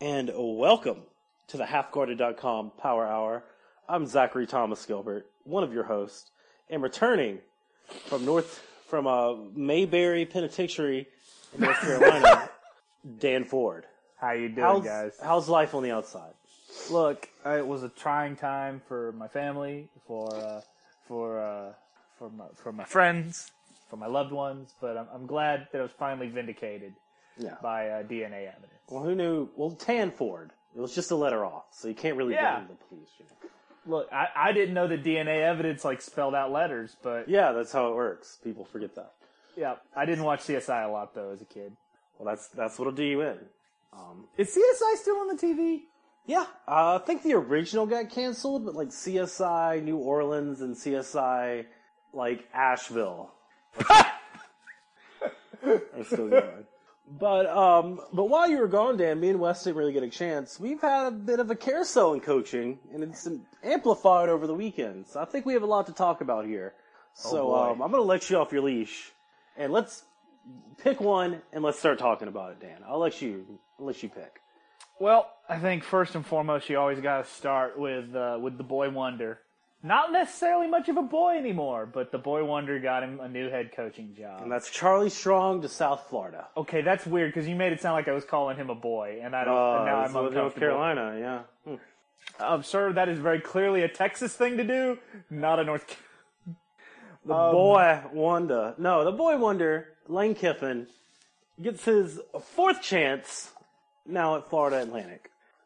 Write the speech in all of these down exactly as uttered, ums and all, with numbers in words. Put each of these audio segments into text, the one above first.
and welcome to the half guarded dot com Power Hour. I'm Zachary Thomas Gilbert, one of your hosts, and returning from North from uh, Mayberry Penitentiary in North Carolina, Dan Ford. How you doing, how's, guys? How's life on the outside? Look, it was a trying time for my family, for uh, for uh, for my for my friends, for my loved ones, but I'm, I'm glad that it was finally vindicated Yeah. by uh, D N A evidence. Well, who knew? Well, Tan Ford. It was just a letter off, so you can't really Yeah. get into the police. You know? Look, I, I didn't know that D N A evidence like spelled out letters, but Yeah, that's how it works. People forget that. yeah, I didn't watch C S I a lot though as a kid. Well, that's that's what'll do you in. Um, Is C S I still on the T V? yeah, uh, I think the original got canceled, but like C S I New Orleans and C S I like Asheville are still going. But um, but while you were gone, Dan, me and Wes didn't really get a chance. We've had a bit of a carousel in coaching, and it's amplified over the weekend. So I think we have a lot to talk about here. So boy. um, I'm going to let you off your leash, and let's pick one, and let's start talking about it, Dan. I'll let you I'll let you pick. Well, I think first and foremost, you always got to start with uh, with the boy wonder. Not necessarily much of a boy anymore, but the boy wonder got him a new head coaching job. And that's Charlie Strong to South Florida. Okay, that's weird because you made it sound like I was calling him a boy, and I don't. Uh, and now I'm it's North uncomfortable. Carolina, yeah. Hmm. Um, sir, that is very clearly a Texas thing to do, not a North. The Um, boy wonder. No, the boy wonder, Lane Kiffin, gets his fourth chance now at Florida Atlantic.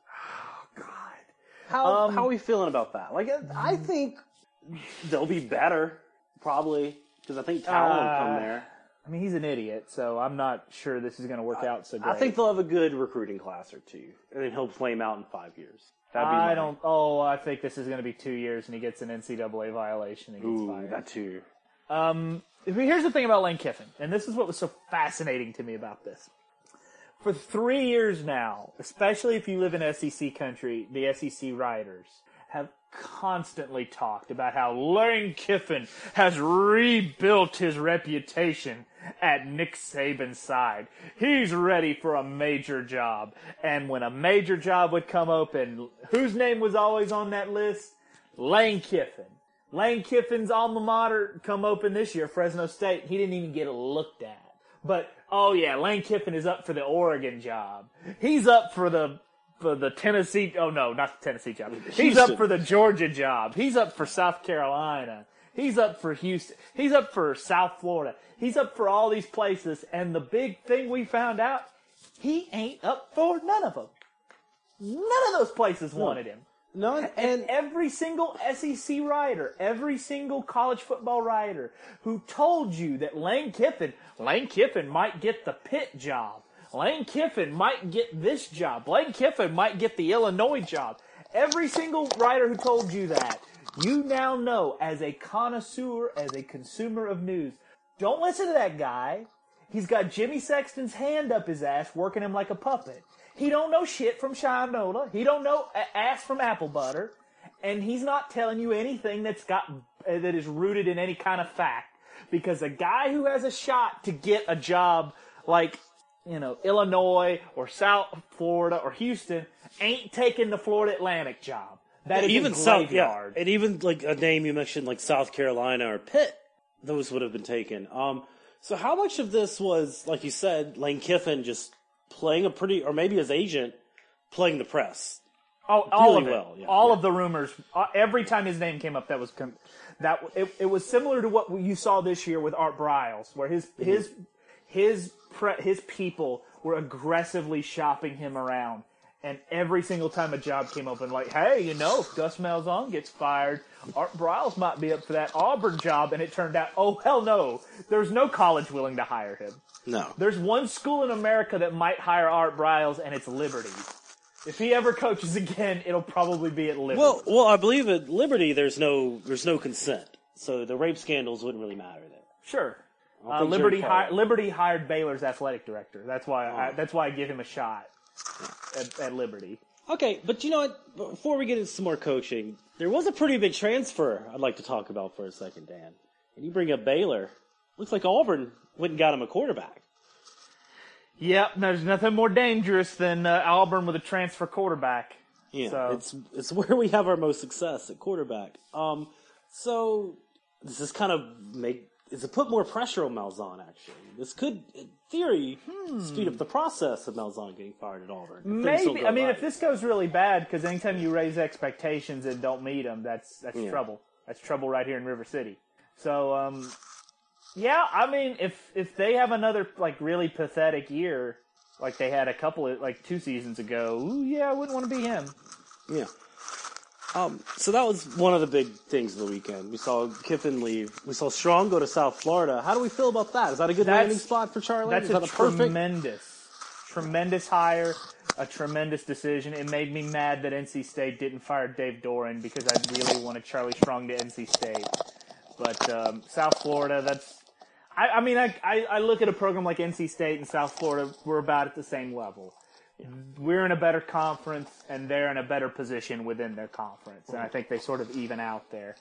How Um, how are we feeling about that? Like, I think they'll be better, probably, because I think Talon will come Uh, there. I mean, he's an idiot, so I'm not sure this is going to work out so great. I think they'll have a good recruiting class or two, and then he'll flame out in five years. That'd be I my- don't. Oh, I think this is going to be two years, and he gets an N C double A violation and gets Ooh, fired. that too. Um, here's the thing about Lane Kiffin, and this is what was so fascinating to me about this. For three years now, especially if you live in S E C country, the S E C writers have constantly talked about how Lane Kiffin has rebuilt his reputation at Nick Saban's side. He's ready for a major job. And when a major job would come open, whose name was always on that list? Lane Kiffin. Lane Kiffin's alma mater come open this year, Fresno State. He didn't even get looked at. But, oh yeah, Lane Kiffin is up for the Oregon job. He's up for the for the Tennessee, oh no, not the Tennessee job. He's Houston. up for the Georgia job. He's up for South Carolina. He's up for Houston. He's up for South Florida. He's up for all these places. And the big thing we found out, he ain't up for none of them. None of those places wanted him. No, and, And every single S E C writer, every single college football writer who told you that Lane Kiffin, Lane Kiffin might get the Pitt job. Lane Kiffin might get this job. Lane Kiffin might get the Illinois job. Every single writer who told you that, you now know as a connoisseur, as a consumer of news, don't listen to that guy. He's got Jimmy Sexton's hand up his ass, working him like a puppet. He don't know shit from Shinola. He don't know a- ass from apple butter. And he's not telling you anything that's got, uh, that is rooted in any kind of fact. Because a guy who has a shot to get a job like, you know, Illinois or South Florida or Houston ain't taking the Florida Atlantic job. That is even a South, yeah, graveyard. and even like a name you mentioned, like South Carolina or Pitt, those would have been taken. Um, so how much of this was, like you said, Lane Kiffin just playing a pretty, or maybe his agent playing the press? Oh, all really of it. well, yeah. all Yeah. of the rumors. Uh, every time his name came up, that was com- that. It, it was similar to what you saw this year with Art Briles, where his Mm-hmm. his his pre- his people were aggressively shopping him around, and every single time a job came open, like, hey, you know, if Gus Malzahn gets fired, Art Briles might be up for that Auburn job, and it turned out, oh hell no, there's no college willing to hire him. No. There's one school in America that might hire Art Briles, and it's Liberty. If he ever coaches again, it'll probably be at Liberty. Well, well, I believe at Liberty there's no there's no consent, so the rape scandals wouldn't really matter there. Sure. don't Uh, think Liberty, Jerry hi- Falwell- Liberty hired Baylor's athletic director. That's why. I, Oh. that's why I give him a shot at, at Liberty. Okay, but you know what? Before we get into some more coaching, there was a pretty big transfer I'd like to talk about for a second, Dan. And you bring up Baylor. Looks like Auburn went and got him a quarterback. Yep, there's nothing more dangerous than uh, Auburn with a transfer quarterback. Yeah, so. it's it's where we have our most success at quarterback. Um, so does this kind of make does it put more pressure on Malzahn? Actually, this could, in theory, hmm. speed up the process of Malzahn getting fired at Auburn. Maybe. I mean, right. if this goes really bad, because anytime you raise expectations and don't meet them, that's that's yeah. trouble. That's trouble right here in River City. So, um, yeah, I mean, if if they have another like really pathetic year, like they had a couple of like two seasons ago, ooh, yeah, I wouldn't want to be him. Yeah. Um, so that was one of the big things of the weekend. We saw Kiffin leave. We saw Strong go to South Florida. How do we feel about that? Is that a good that's, landing spot for Charlie? That's Is a, that a tremendous, perfect? tremendous hire, a tremendous decision. It made me mad that N C State didn't fire Dave Doran because I really wanted Charlie Strong to N C State. But um, South Florida, that's... I, I mean, I, I, I look at a program like N C State and South Florida, we're about at the same level. We're in a better conference, and they're in a better position within their conference. And I think they sort of even out there.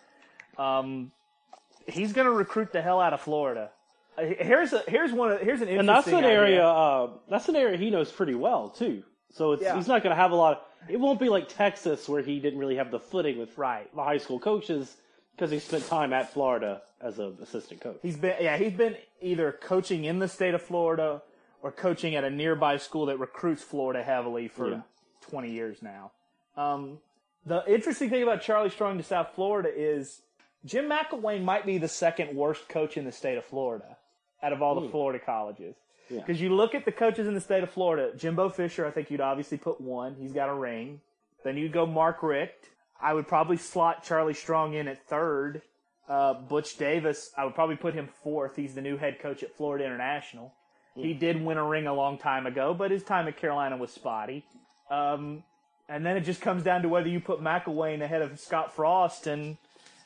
Um, he's going to recruit the hell out of Florida. Here's a, here's one. Of, here's an interesting. And that's an idea. area. Uh, that's an area he knows pretty well too. So it's, yeah. he's not going to have a lot. Of, it won't be like Texas where he didn't really have the footing with right. the high school coaches because he spent time at Florida as an assistant coach. He's been yeah. He's been either coaching in the state of Florida or coaching at a nearby school that recruits Florida heavily for yeah. twenty years now. Um, the interesting thing about Charlie Strong to South Florida is Jim McElwain might be the second worst coach in the state of Florida out of all the mm. Florida colleges. Because yeah. you look at the coaches in the state of Florida, Jimbo Fisher, I think you'd obviously put one. He's got a ring. Then you'd go Mark Richt. I would probably slot Charlie Strong in at third. Uh, Butch Davis, I would probably put him fourth. He's the new head coach at Florida International. He did win a ring a long time ago, but his time at Carolina was spotty. Um, and then it just comes down to whether you put McElwain ahead of Scott Frost. And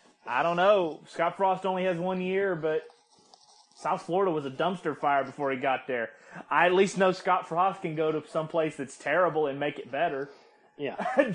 I don't know. Scott Frost only has one year, but South Florida was a dumpster fire before he got there. I at least know Scott Frost can go to some place that's terrible and make it better. Yeah.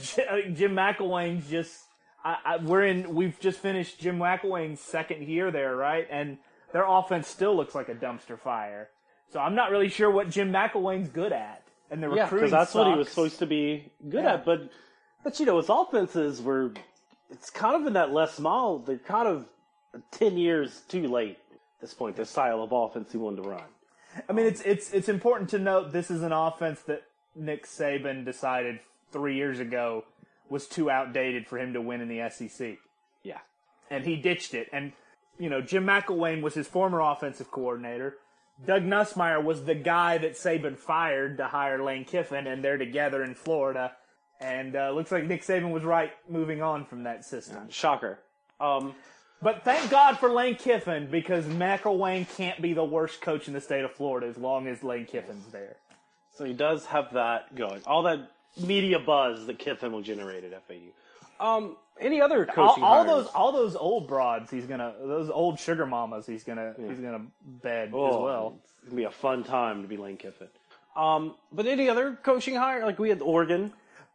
Jim McElwain's just I, I, we're in. We've just finished Jim McElwain's second year there, right? And their offense still looks like a dumpster fire. So I'm not really sure what Jim McElwain's good at. And the yeah, recruiting because that's sucks. what he was supposed to be good yeah. at. But, but you know, his offenses were, it's kind of in that Les Miles, they're kind of ten years too late at this point, the style of offense he wanted to run. I mean, it's it's it's important to note this is an offense that Nick Saban decided three years ago was too outdated for him to win in the S E C. Yeah. And he ditched it. And, you know, Jim McElwain was his former offensive coordinator. Doug Nussmeier was the guy that Saban fired to hire Lane Kiffin, and they're together in Florida. And uh, looks like Nick Saban was right moving on from that system. Yeah, shocker. Um, but thank God for Lane Kiffin, because McElwain can't be the worst coach in the state of Florida as long as Lane Kiffin's there. So he does have that going. All that media buzz that Kiffin will generate at F A U. Um, any other coaching all, all hires? those all those old broads he's gonna those old sugar mamas he's gonna yeah. he's gonna bed oh, as well. It's gonna be a fun time to be Lane Kiffin. Um, but any other coaching hire? Like we had Oregon.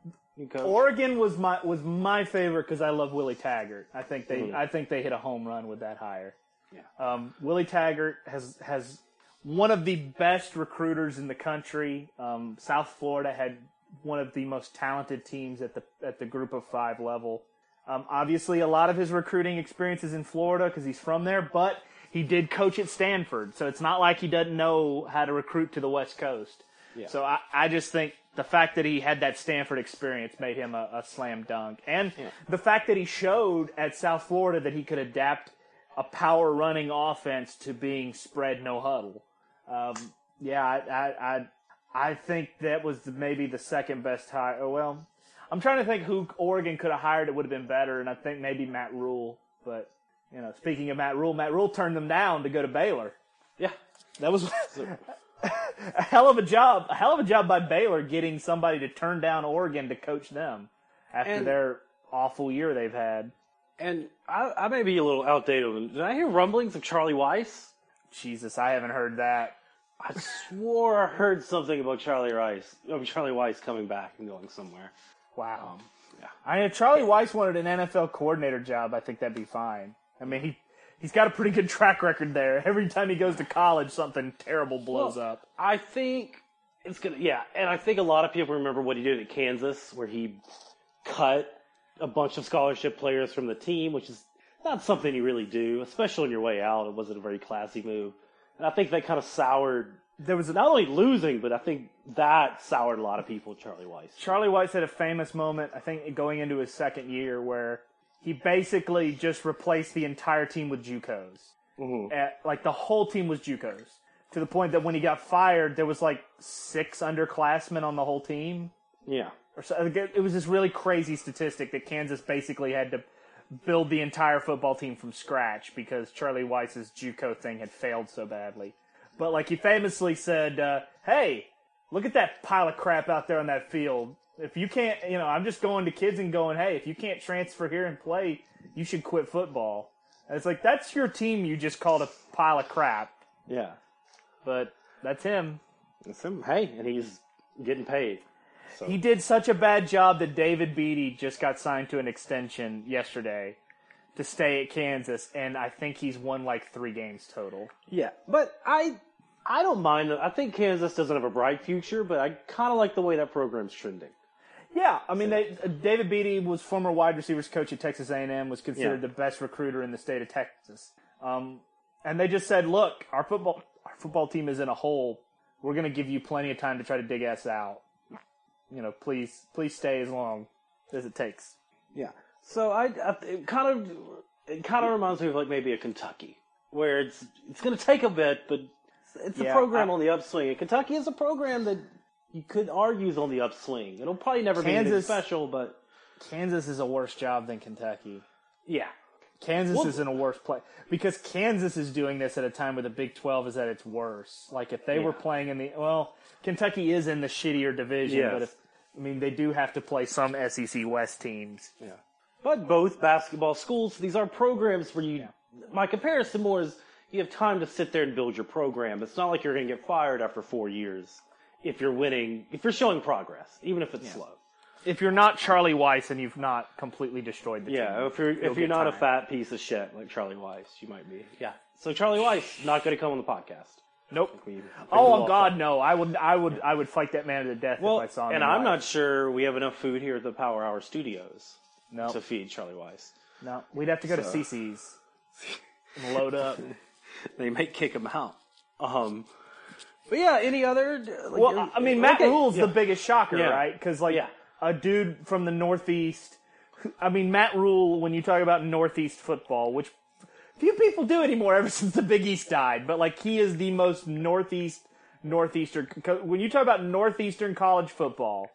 Oregon was my was my favorite because I love Willie Taggart. I think they mm-hmm. I think they hit a home run with that hire. Yeah. Um, Willie Taggart has has one of the best recruiters in the country. Um, South Florida had one of the most talented teams at the at the Group of Five level. Um, obviously, a lot of his recruiting experience is in Florida because he's from there, but he did coach at Stanford, so it's not like he doesn't know how to recruit to the West Coast. Yeah. So I, I just think the fact that he had that Stanford experience made him a, a slam dunk. And yeah. the fact that he showed at South Florida that he could adapt a power running offense to being spread no huddle. Um, yeah, I, I, I I think that was maybe the second best hire. Well, I'm trying to think who Oregon could have hired that would have been better, and I think maybe Matt Rule. But, you know, speaking of Matt Rule, Matt Rule turned them down to go to Baylor. Yeah. That was a hell of a job. A hell of a job by Baylor getting somebody to turn down Oregon to coach them after and, their awful year they've had. And I, I may be a little outdated. Did I hear rumblings of Charlie Weiss? Jesus, I haven't heard that. I swore I heard something about Charlie Rice, oh, Charlie Weiss coming back and going somewhere. Wow. Um, yeah. I mean, if Charlie Weiss wanted an N F L coordinator job, I think that'd be fine. I mean, he he's got a pretty good track record there. Every time he goes to college, something terrible blows well, up. I think It's gonna, yeah, and I think a lot of people remember what he did at Kansas, where he cut a bunch of scholarship players from the team, which is not something you really do, especially on your way out. It wasn't a very classy move, and I think that kind of soured. There was not only losing, but I think that soured a lot of people. Charlie Weis. Charlie Weis had a famous moment, I think, going into his second year, where he basically just replaced the entire team with JUCOs. Mm-hmm. At, like the whole team was JUCOs, to the point that when he got fired, there was like six underclassmen on the whole team. Yeah, or so, it was this really crazy statistic that Kansas basically had to build the entire football team from scratch because Charlie Weis's JUCO thing had failed so badly. But like he famously said, uh, "Hey, look at that pile of crap out there on that field. If you can't, you know, I'm just going to kids and going, hey, if you can't transfer here and play, you should quit football." And it's like, that's your team you just called a pile of crap. Yeah. But that's him. That's him. Hey, and he's getting paid. So. He did such a bad job that David Beatty just got signed to an extension yesterday to stay at Kansas, and I think he's won like three games total. Yeah, but I I don't mind. I think Kansas doesn't have a bright future, but I kind of like the way that program's trending. Yeah, I mean, they, uh, David Beatty was former wide receivers coach at Texas A and M, was considered yeah. the best recruiter in the state of Texas. Um, and they just said, look, our football our football team is in a hole. We're going to give you plenty of time to try to dig us out. You know, please, please stay as long as it takes. Yeah. So I, I it kind of it kind of reminds me of like maybe a Kentucky, where it's it's going to take a bit, but it's a yeah, program I, on the upswing. And Kentucky is a program that you could argue is on the upswing. It'll probably never Kansas, be anything special, but Kansas is a worse job than Kentucky. Yeah. Kansas well, is in a worse place because Kansas is doing this at a time where the Big twelve is at its worst. Like if they yeah. were playing in the well, Kentucky is in the shittier division, yes. but if I mean they do have to play some S E C West teams. Yeah, but both basketball schools, these are programs where you. Yeah. My comparison more is you have time to sit there and build your program. It's not like you're going to get fired after four years if you're winning, if you're showing progress, even if it's yeah. slow. If you're not Charlie Weis and you've not completely destroyed the yeah, team. Yeah, if you're if you're not time. a fat piece of shit like Charlie Weis, you might be. Yeah. So Charlie Weis not going to come on the podcast. Nope. We, oh God, no! I would, I would, I would fight that man to the death well, if I saw him. And I'm live. Not sure we have enough food here at the Power Hour Studios no. to feed Charlie Weis. No, we'd have to go so. to C C's and load up. They may kick him out. Um, but yeah, any other? Like, well, I mean, Matt okay. Rule's yeah. the biggest shocker, yeah. right? Because like yeah. a dude from the Northeast. I mean, Matt Rule. When you talk about Northeast football, which few people do anymore ever since the Big East died, but like he is the most Northeast Northeastern. When you talk about Northeastern college football,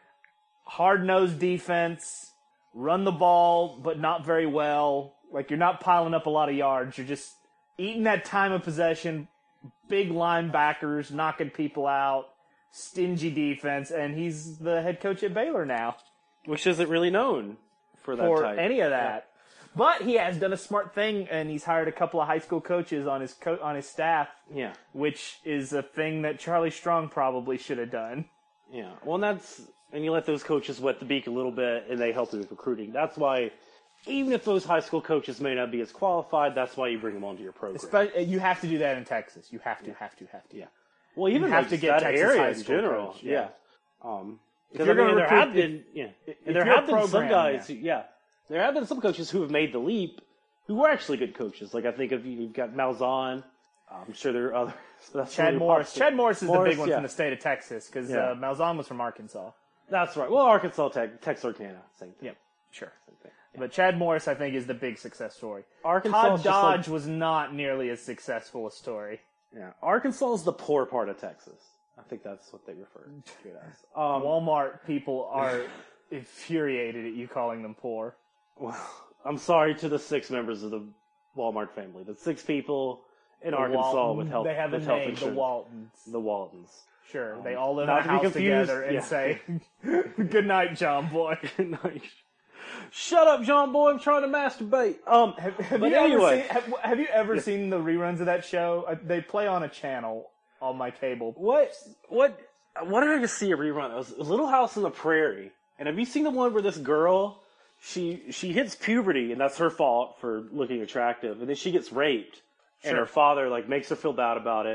hard-nosed defense, run the ball, but not very well. Like you're not piling up a lot of yards. You're just eating that time of possession. Big linebackers knocking people out. Stingy defense, and he's the head coach at Baylor now, which isn't really known for that for type. any of that. Yeah. But he has done a smart thing, and he's hired a couple of high school coaches on his co- on his staff. Yeah, which is a thing that Charlie Strong probably should have done. Yeah, well, and that's and you let those coaches wet the beak a little bit, and they help you with recruiting. That's why, even if those high school coaches may not be as qualified, that's why you bring them onto your program. Especially, you have to do that in Texas. You have to, yeah. have to, have to. Yeah. Well, even you have like to get that Texas area high in school general. coach, Yeah. yeah. Um, Because I mean, there have if, been, yeah, if, and there if have been some guys. yeah. Who, yeah, there have been some coaches who have made the leap, who were actually good coaches. Like I think of you've got Malzahn. I'm sure there are others. That's Chad really Morris. possible. Chad Morris is Morris, the big one yeah. from the state of Texas because yeah. uh, Malzahn was from Arkansas. That's right. Well, Arkansas Tech, Texarkana, same thing. Yep, sure. Same thing. Yeah. But Chad Morris, I think, is the big success story. Arkansas Todd Dodge like, was not nearly as successful a story. Yeah, Arkansas is the poor part of Texas. I think that's what they refer to it as. Um, Walmart people are infuriated at you calling them poor. Well, I'm sorry to the six members of the Walmart family. The six people in the Arkansas Walton, with health, they have a with health name, insurance. the Waltons. The Waltons. Sure, Um, they all live in not a to be house confused- together and yeah. say, "Good night, John Boy." Good night. Shut up, John Boy. I'm trying to masturbate. Um, Have, have but you anyway, ever seen? Have, have you ever Yeah. seen the reruns of that show? Uh, They play on a channel on my cable. what what what did I just see a rerun? It was Little House on the Prairie. And have you seen the one where this girl she she hits puberty and that's her fault for looking attractive, and then she gets raped, and Sure. her father like makes her feel bad about it.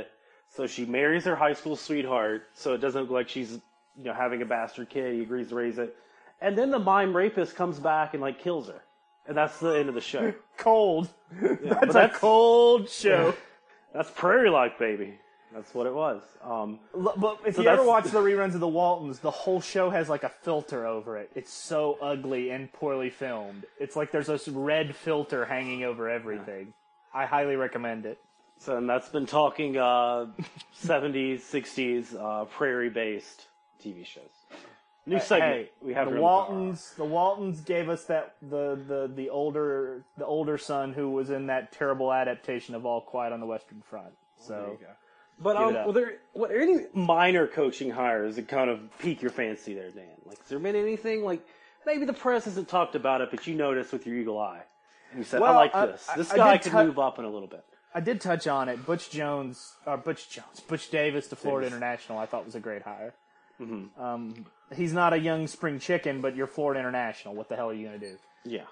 So she marries her high school sweetheart, so it doesn't look like she's, you know, having a bastard kid. He agrees to raise it. And then the mime rapist comes back and, like, kills her. And that's the end of the show. Cold. Yeah, that's, that's a cold show. That's Prairie Life, baby. That's what it was. Um, but if so you ever that's- watch the reruns of the Waltons, the whole show has like a filter over it. It's so ugly and poorly filmed. It's like there's this red filter hanging over everything. I highly recommend it. So and that's been talking uh, seventies, sixties, uh, prairie-based T V shows. New segment. Hey, we have the here on Waltons. The Waltons gave us that the, the, the older the older son who was in that terrible adaptation of All Quiet on the Western Front. So. There you go. But Give um, it up. were there what are any minor coaching hires that kind of pique your fancy there, Dan? Like, has there been anything like maybe the press hasn't talked about it, but you noticed with your eagle eye, and you said, Well, "I like I- this. I- This I guy did could tou- move up in a little bit." I did touch on it. Butch Jones, or Butch Jones, Butch Davis to Florida Davis. International, I thought was a great hire. Mm-hmm. Um, he's not a young spring chicken, but you're Florida International. What the hell are you going to do? Yeah.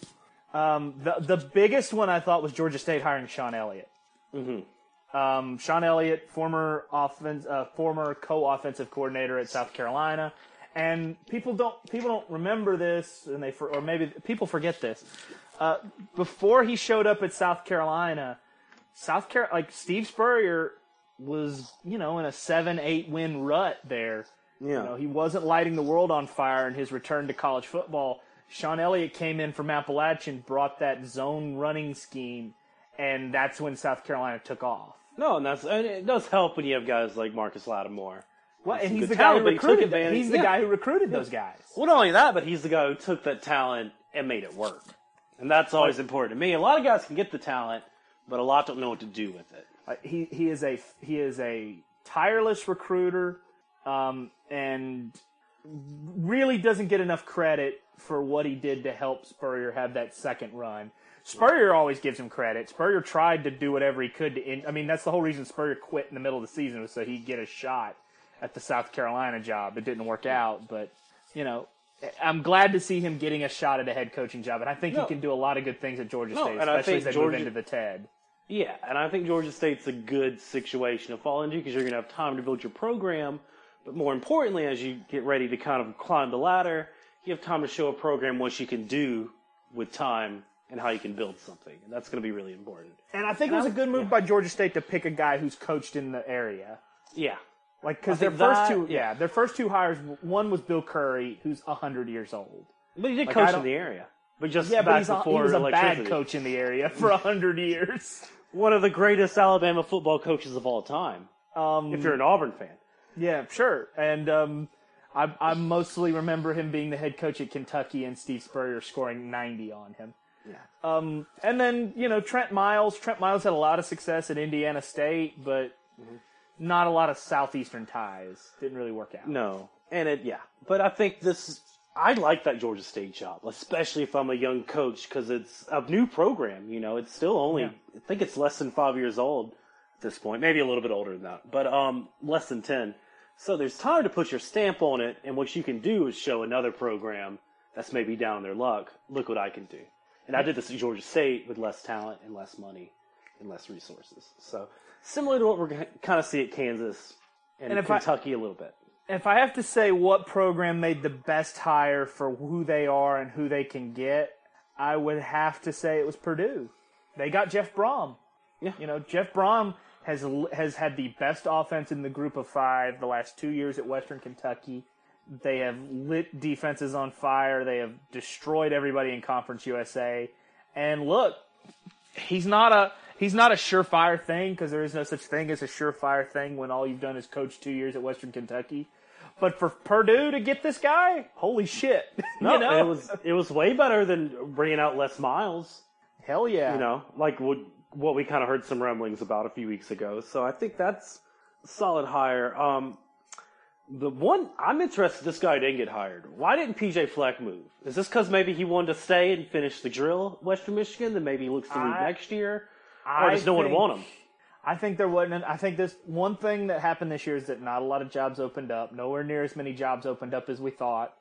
Um, the the biggest one I thought was Georgia State hiring Sean Elliott. Mm-hmm. Um, Sean Elliott, former offense, uh, former co-offensive coordinator at South Carolina, and people don't people don't remember this, and they for, or maybe people forget this. Uh, before he showed up at South Carolina, South Car like Steve Spurrier was, you know, in a seven eight win rut there. Yeah. You know, he wasn't lighting the world on fire in his return to college football. Sean Elliott came in from Appalachian, brought that zone running scheme, and that's when South Carolina took off. No, and that's and it does help when you have guys like Marcus Lattimore. Well, and some he's good the guy who talent, but he took recruited. advantage- He's the yeah. guy who recruited those guys. Well, not only that, but he's the guy who took that talent and made it work, and that's always important to me. A lot of guys can get the talent, but a lot don't know what to do with it. Uh, he he is a he is a tireless recruiter, um, and really doesn't get enough credit for what he did to help Spurrier have that second run. Spurrier always gives him credit. Spurrier tried to do whatever he could to in, I mean, that's the whole reason Spurrier quit in the middle of the season, was so he'd get a shot at the South Carolina job. It didn't work out, but, you know, I'm glad to see him getting a shot at a head coaching job, and I think No. he can do a lot of good things at Georgia No, State, and I especially think as they Georgia- move into the T E D. Yeah, and I think Georgia State's a good situation to fall into because you're going to have time to build your program, but more importantly, as you get ready to kind of climb the ladder, you have time to show a program what you can do with time and how you can build something, and that's going to be really important. And I think it was a good move by Georgia State to pick a guy who's coached in the area. Yeah. Like, because I their think first that- two, yeah. yeah, their first two hires, one was Bill Curry, who's a hundred years old. But he did Like, coach I in don't- the area. But just Yeah, but back he's a, he before was a electricity. bad coach in the area for a hundred years. One of the greatest Alabama football coaches of all time, Um, if you're an Auburn fan. yeah, sure. And um, I, I mostly remember him being the head coach at Kentucky and Steve Spurrier scoring ninety on him. Yeah. Um, and then, you know, Trent Miles. Trent Miles had a lot of success at Indiana State, but not a lot of Southeastern ties. Didn't really work out. No. And it, yeah. But I think this, I like that Georgia State job, especially if I'm a young coach, because it's a new program. You know, it's still only, Yeah. I think it's less than five years old at this point, maybe a little bit older than that, but um, less than ten. So there's time to put your stamp on it, and what you can do is show another program that's maybe down on their luck. Look what I can do. And I did this at Georgia State with less talent and less money and less resources. So similar to what we're going to kind of see at Kansas and, And if I- Kentucky a little bit. If I have to say what program made the best hire for who they are and who they can get, I would have to say it was Purdue. They got Jeff Brom. Yeah. You know, Jeff Brom has has had the best offense in the group of five the last two years at Western Kentucky. They have lit defenses on fire. They have destroyed everybody in Conference U S A. And look, he's not a he's not a surefire thing, because there is no such thing as a surefire thing when all you've done is coach two years at Western Kentucky. But for Purdue to get this guy, holy shit! No, you know? it was it was way better than bringing out Les Miles. Hell yeah! You know, like what what we kind of heard some rumblings about a few weeks ago. So I think that's a solid hire. Um, the one I'm interested, this guy didn't get hired. Why didn't P J Fleck move? Is this because maybe he wanted to stay and finish the drill at Western Michigan, then maybe he looks to leave I- next year, I or does no one think- want him? I think there wasn't. I think this one thing that happened this year is that not a lot of jobs opened up. Nowhere near as many jobs opened up as we thought,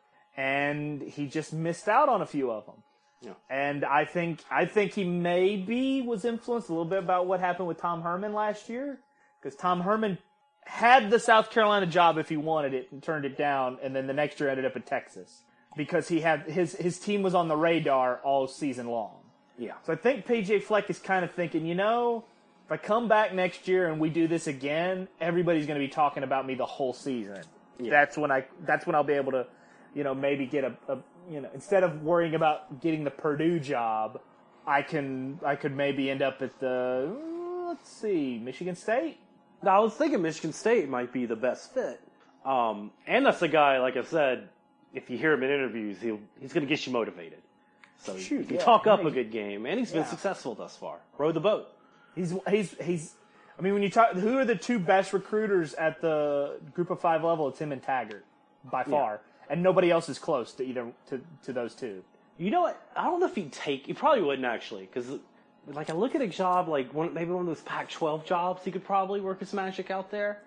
and he just missed out on a few of them. Yeah. And I think I think he maybe was influenced a little bit about what happened with Tom Herman last year, Because Tom Herman had the South Carolina job if he wanted it and turned it down, and then the next year ended up in Texas because he had his his team was on the radar all season long. Yeah. So I think P J Fleck is kind of thinking, you know, if I come back next year and we do this again, everybody's going to be talking about me the whole season. Yeah. That's when I that's when I'll be able to, you know, maybe get a, a you know, instead of worrying about getting the Purdue job, I can I could maybe end up at the let's see, Michigan State. Now, I was thinking Michigan State might be the best fit. Um, and that's a guy, like I said, if you hear him in interviews, he'll, he's going to get you motivated. So Shoot, he can yeah. talk up a good game, and he's been Yeah. successful thus far. Rode the boat. He's he's he's. I mean, when you talk, who are the two best recruiters at the Group of Five level? It's him and Taggart, by far, yeah. and nobody else is close to either to, to those two. You know what? I don't know if he'd take. He probably wouldn't actually, because like I look at a job like one, maybe one of those Pac twelve jobs, he could probably work his magic out there.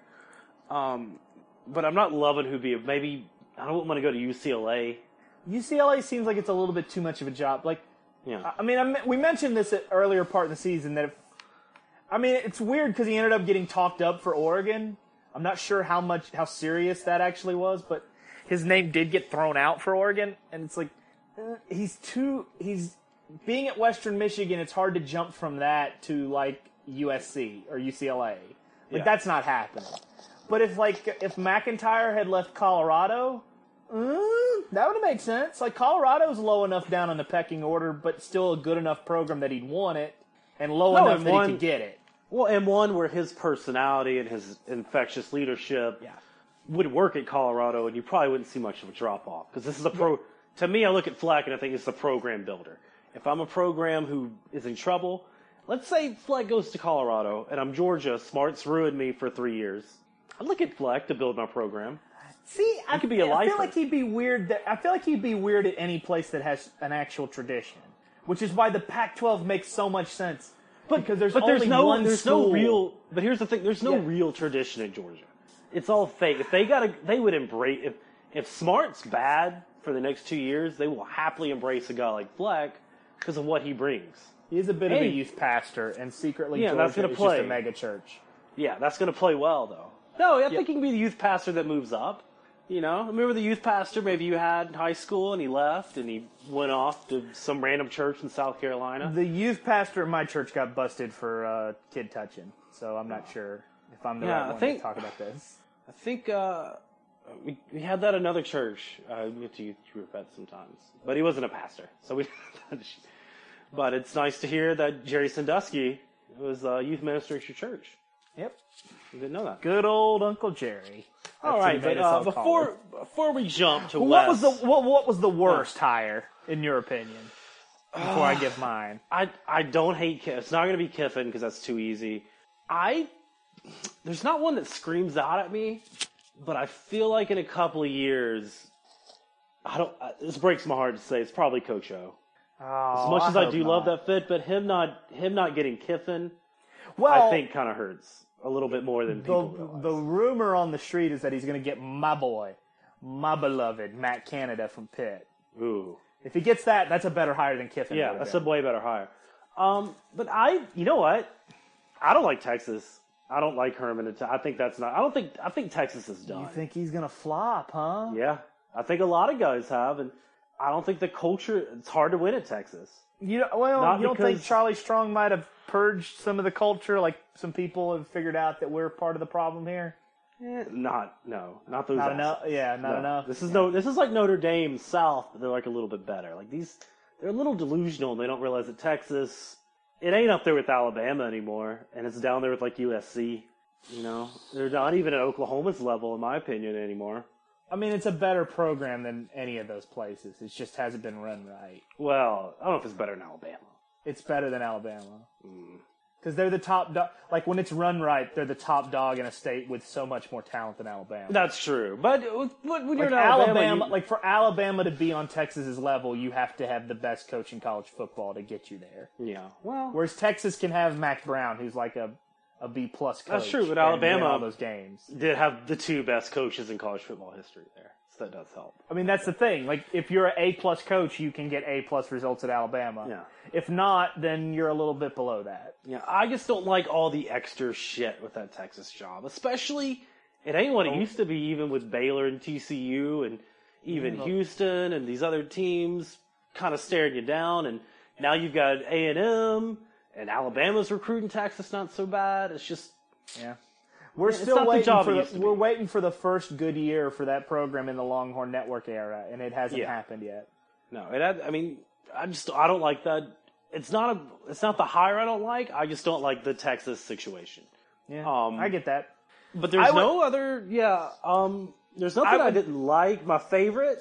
Um, but I'm not loving who'd be. Maybe I don't want to go to U C L A. U C L A seems like it's a little bit too much of a job. Like, yeah. I mean, I, we mentioned this at earlier part of the season that if, I mean, it's weird because he ended up getting talked up for Oregon. I'm not sure how much, how serious that actually was, but his name did get thrown out for Oregon, and it's like, uh, he's too, he's, being at Western Michigan, it's hard to jump from that to, like, U S C or U C L A. Like, Yeah. that's not happening. But if, like, if McIntyre had left Colorado, Mm, that would make sense. Like, Colorado's low enough down on the pecking order, but still a good enough program that he'd want it, and low No, enough and that one- he could get it. Well, and one where his personality and his infectious leadership Yeah. would work at Colorado, and you probably wouldn't see much of a drop off because this is a pro. To me, I look at Fleck and I think it's a program builder. If I'm a program who is in trouble, let's say Fleck goes to Colorado and I'm Georgia, Smart's ruined me for three years. I'd look at Fleck to build my program. See, I, could be a I feel lifer. like he'd be weird. That I feel like he'd be weird at any place that has an actual tradition, which is why the Pac twelve makes so much sense. But because there's but only there's no one there's school. no real. But here's the thing: there's no Yeah. real tradition in Georgia. It's all fake. If they got they would embrace. If if Smart's bad for the next two years, they will happily embrace a guy like Fleck because of what he brings. He is a bit of Hey. a youth pastor, and secretly Yeah, Georgia that's gonna is play. just a mega church. Yeah, that's going to play well, though. No, I think he can be the youth pastor that moves up. You know, remember the youth pastor maybe you had in high school, and he left, and he went off to some random church in South Carolina. The youth pastor at my church got busted for uh, kid touching, so I'm not sure if I'm the Yeah, right I one think- to talk about this. I think uh, we we had that at another church. Uh, we went to youth group that sometimes, but he wasn't a pastor, so we. But it's nice to hear that Jerry Sandusky was a youth minister at your church. Yep. You didn't know that. Good old Uncle Jerry. All That's right, what he but made us uh, all call before him. before we jump to What Wes, was the what, what was the worst hire in your opinion? Before I give mine, I I don't hate Kiffin. It's not going to be Kiffin because that's too easy. I there's not one that screams out at me, but I feel like in a couple of years, I don't. Uh, this breaks my heart to say it's probably Coach O. oh, As much as I hope do not. love that fit, but him not him not getting Kiffin, well, I think kind of hurts a little bit more than the people realize. the rumor on the street is that he's going to get my boy, my beloved Matt Canada from Pitt. Ooh, If he gets that, that's a better hire than Kiffin. yeah, would have that's a been. way better hire. Um, but I, you know what? I don't like Texas. I don't like Herman. and Te- I think that's not. I don't think. I think Texas is done. You think he's going to flop, huh? Yeah, I think a lot of guys have, and I don't think the culture. It's hard to win at Texas. You know, well, Not you don't think because- Charlie Strong might have purged some of the culture? Like some people have figured out that we're part of the problem here. Eh, not no, not those. Not assholes. enough. Yeah, not No. enough. This is no. This is like Notre Dame South, but they're like a little bit better. Like these, they're a little delusional. And they don't realize that Texas, it ain't up there with Alabama anymore, and it's down there with like U S C. You know, they're not even at Oklahoma's level, in my opinion, anymore. I mean, it's a better program than any of those places. It just hasn't been run right. Well, I don't know if it's better than Alabama. It's better than Alabama. Mm. Because they're the top dog. Like, when it's run right, they're the top dog in a state with so much more talent than Alabama. That's true, but when you're Like, in Alabama, Alabama, you- like, for Alabama to be on Texas's level, you have to have the best coach in college football to get you there. yeah, well, Whereas Texas can have Mac Brown, who's like a, a B-plus coach. That's true, but and Alabama- win all those games. did have the two best coaches in college football history there. So that does help. I mean, that's the thing. Like, if you're an A-plus coach, you can get A-plus results at Alabama. Yeah. If not, then you're a little bit below that. Yeah, I just don't like all the extra shit with that Texas job. Especially, it ain't what it used to be, even with Baylor and T C U and even Mm-hmm. Houston and these other teams kind of staring you down. And now you've got A and M and Alabama's recruiting Texas not so bad. It's just... Yeah. We're It's still not the waiting job for it the, used to we're be. waiting for the first good year for that program in the Longhorn Network era, and it hasn't Yeah. happened yet. No, it had, I mean, I just, I don't like that. It's not a, it's not the hire I don't like. I just don't like the Texas situation. Yeah, Um, I get that. But there's I would- no other, yeah, um, there's nothing I I, would- didn't like. My favorite,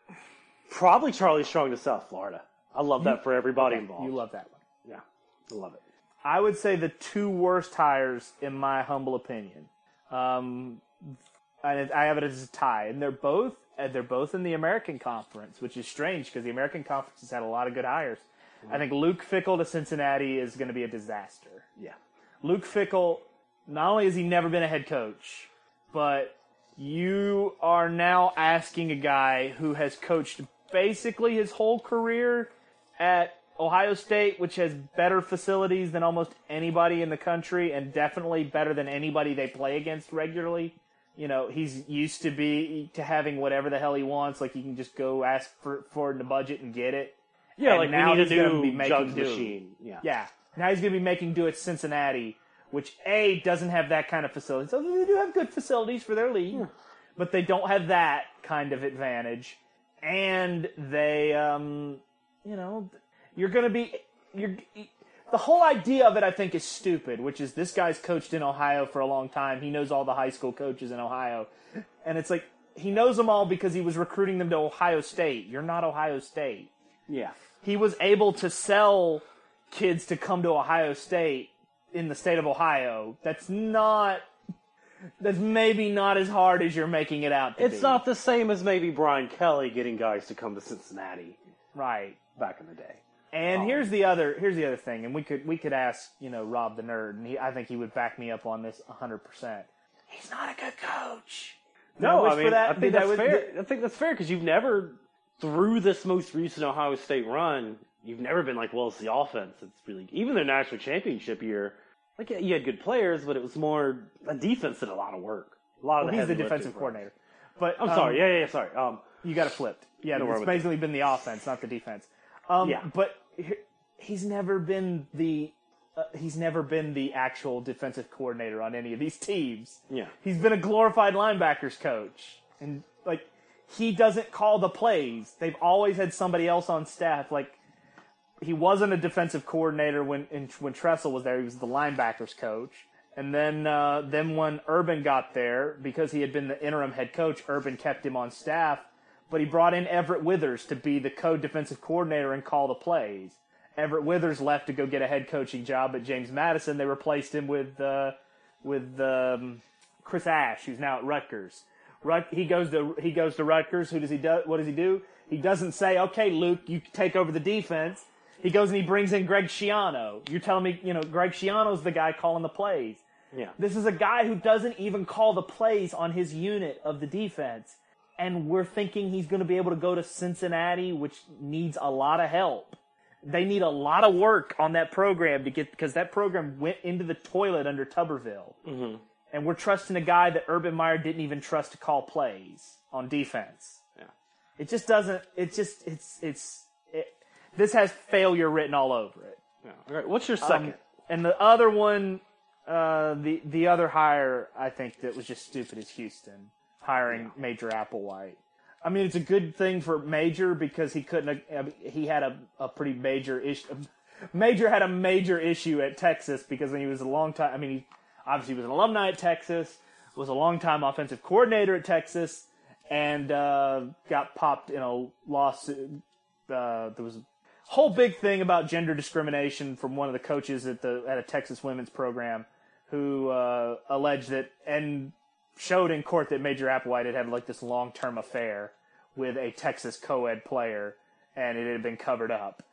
probably Charlie Strong to South Florida. I love that for everybody involved. You love that one. Yeah, I love it. I would say the two worst hires, in my humble opinion. Um, I, I have it as a tie, and they're both and they're both in the American Conference, which is strange because the American Conference has had a lot of good hires. I think Luke Fickell to Cincinnati is going to be a disaster. Yeah. Luke Fickell, not only has he never been a head coach, but you are now asking a guy who has coached basically his whole career at Ohio State, which has better facilities than almost anybody in the country and definitely better than anybody they play against regularly. You know, he's used to be to having whatever the hell he wants. Like, he can just go ask for, for it in the budget and get it. Yeah, And like now we need he's to gonna do be making Jugs do. Machine. Yeah. Yeah. Now he's going to be making do at Cincinnati, which, A, doesn't have that kind of facility. So they do have good facilities for their league, but they don't have that kind of advantage. And they, um, you know, you're going to be... you're The whole idea of it, I think, is stupid, which is this guy's coached in Ohio for a long time. He knows all the high school coaches in Ohio. And it's like, he knows them all because he was recruiting them to Ohio State. You're not Ohio State. Yeah. He was able to sell kids to come to Ohio State in the state of Ohio. That's not, that's maybe not as hard as you're making it out to be. It's not the same as maybe Brian Kelly getting guys to come to Cincinnati Right. back in the day. And Oh. here's the other, here's the other thing, and we could, we could ask, you know, Rob the Nerd, and he, I think he would back me up on this one hundred percent. He's not a good coach. No, wish I for mean, that, I think but that's would- fair. I think that's fair because you've never, through this most recent Ohio State run, you've never been like, well, it's the offense. It's really, even their national championship year, like, yeah, you had good players, but it was more, the defense did a lot of work. A lot of Well, the he's the heavy lifting defensive for us. coordinator. But I'm um, sorry. Yeah, yeah, yeah, sorry. Um, You got it flipped. Yeah, No, it's we're- basically been the offense, not the defense. Um, Yeah. But he- he's never been the uh, he's never been the actual defensive coordinator on any of these teams. Yeah. He's been a glorified linebackers coach, and like he doesn't call the plays. They've always had somebody else on staff. Like he wasn't a defensive coordinator when in, when Tressel was there. He was the linebackers coach. And then, uh, then when Urban got there, because he had been the interim head coach, Urban kept him on staff, but he brought in Everett Withers to be the co-defensive coordinator and call the plays. Everett Withers left to go get a head coaching job at James Madison. They replaced him with uh, with um, Chris Ash, who's now at Rutgers. Rut- he goes to he goes to Rutgers. Who does he do? What does he do? He doesn't say, "Okay, Luke, you take over the defense." He goes and he brings in Greg Schiano. You're telling me, you know, Greg Schiano's the guy calling the plays. yeah. This is a guy who doesn't even call the plays on his unit of the defense. And we're thinking he's going to be able to go to Cincinnati, which needs a lot of help. They need a lot of work on that program to get, because that program went into the toilet under Tuberville. Mm-hmm. And we're trusting a guy that Urban Meyer didn't even trust to call plays on defense. Yeah. It just doesn't, it just, it's, it's, it, this has failure written all over it. Yeah. All right. What's your second? Um, and the other one, uh, the the other hire I think that was just stupid is Houston hiring Major Applewhite. I mean, it's a good thing for Major because he couldn't. Uh, he had a, a pretty major issue. Major had a major issue at Texas because when he was a long time. I mean, he obviously was an alumni at Texas, was a long time offensive coordinator at Texas, and uh, got popped in a lawsuit. Uh, there was a whole big thing about gender discrimination from one of the coaches at the at a Texas women's program who uh, alleged that and showed in court that Major Applewhite had had like this long-term affair with a Texas co-ed player, and it had been covered up.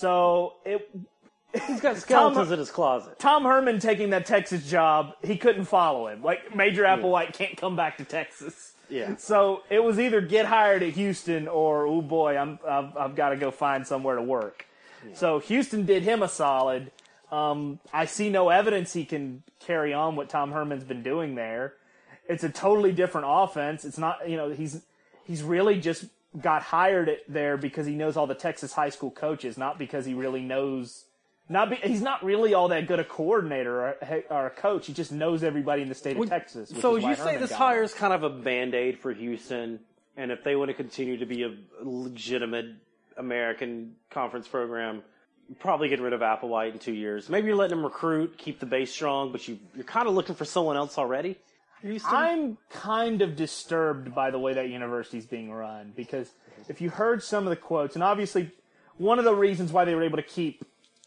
So it He's got skeletons Tom- in his closet. Tom Herman taking that Texas job, he couldn't follow him. Like Major Applewhite can't come back to Texas. Yeah. So it was either get hired at Houston or, oh boy, I'm, I've, I've got to go find somewhere to work. Yeah. So Houston did him a solid. Um, I see no evidence he can carry on what Tom Herman's been doing there. It's a totally different offense. It's not, you know, he's he's really just got hired at there because he knows all the Texas high school coaches, not because he really knows. Not be, he's not really all that good a coordinator or, or a coach. He just knows everybody in the state of would, Texas. So would you say Herman this hire is kind of a Band-Aid for Houston, and if they want to continue to be a legitimate American conference program, probably get rid of Applewhite in two years. Maybe you're letting him recruit, keep the base strong, but you, you're kind of looking for someone else already? Houston? I'm kind of disturbed by the way that university's being run, because if you heard some of the quotes, and obviously one of the reasons why they were able to keep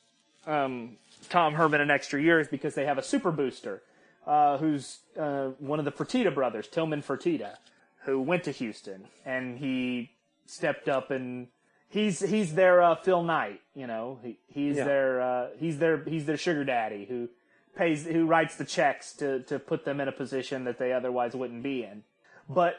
um, Tom Herman an extra year is because they have a super booster, uh, who's uh, one of the Fertitta brothers, Tillman Fertitta, who went to Houston, and he stepped up and he's he's their uh, Phil Knight, you know, he, he's yeah. their uh, he's their he's their sugar daddy who pays who writes the checks to to put them in a position that they otherwise wouldn't be in. But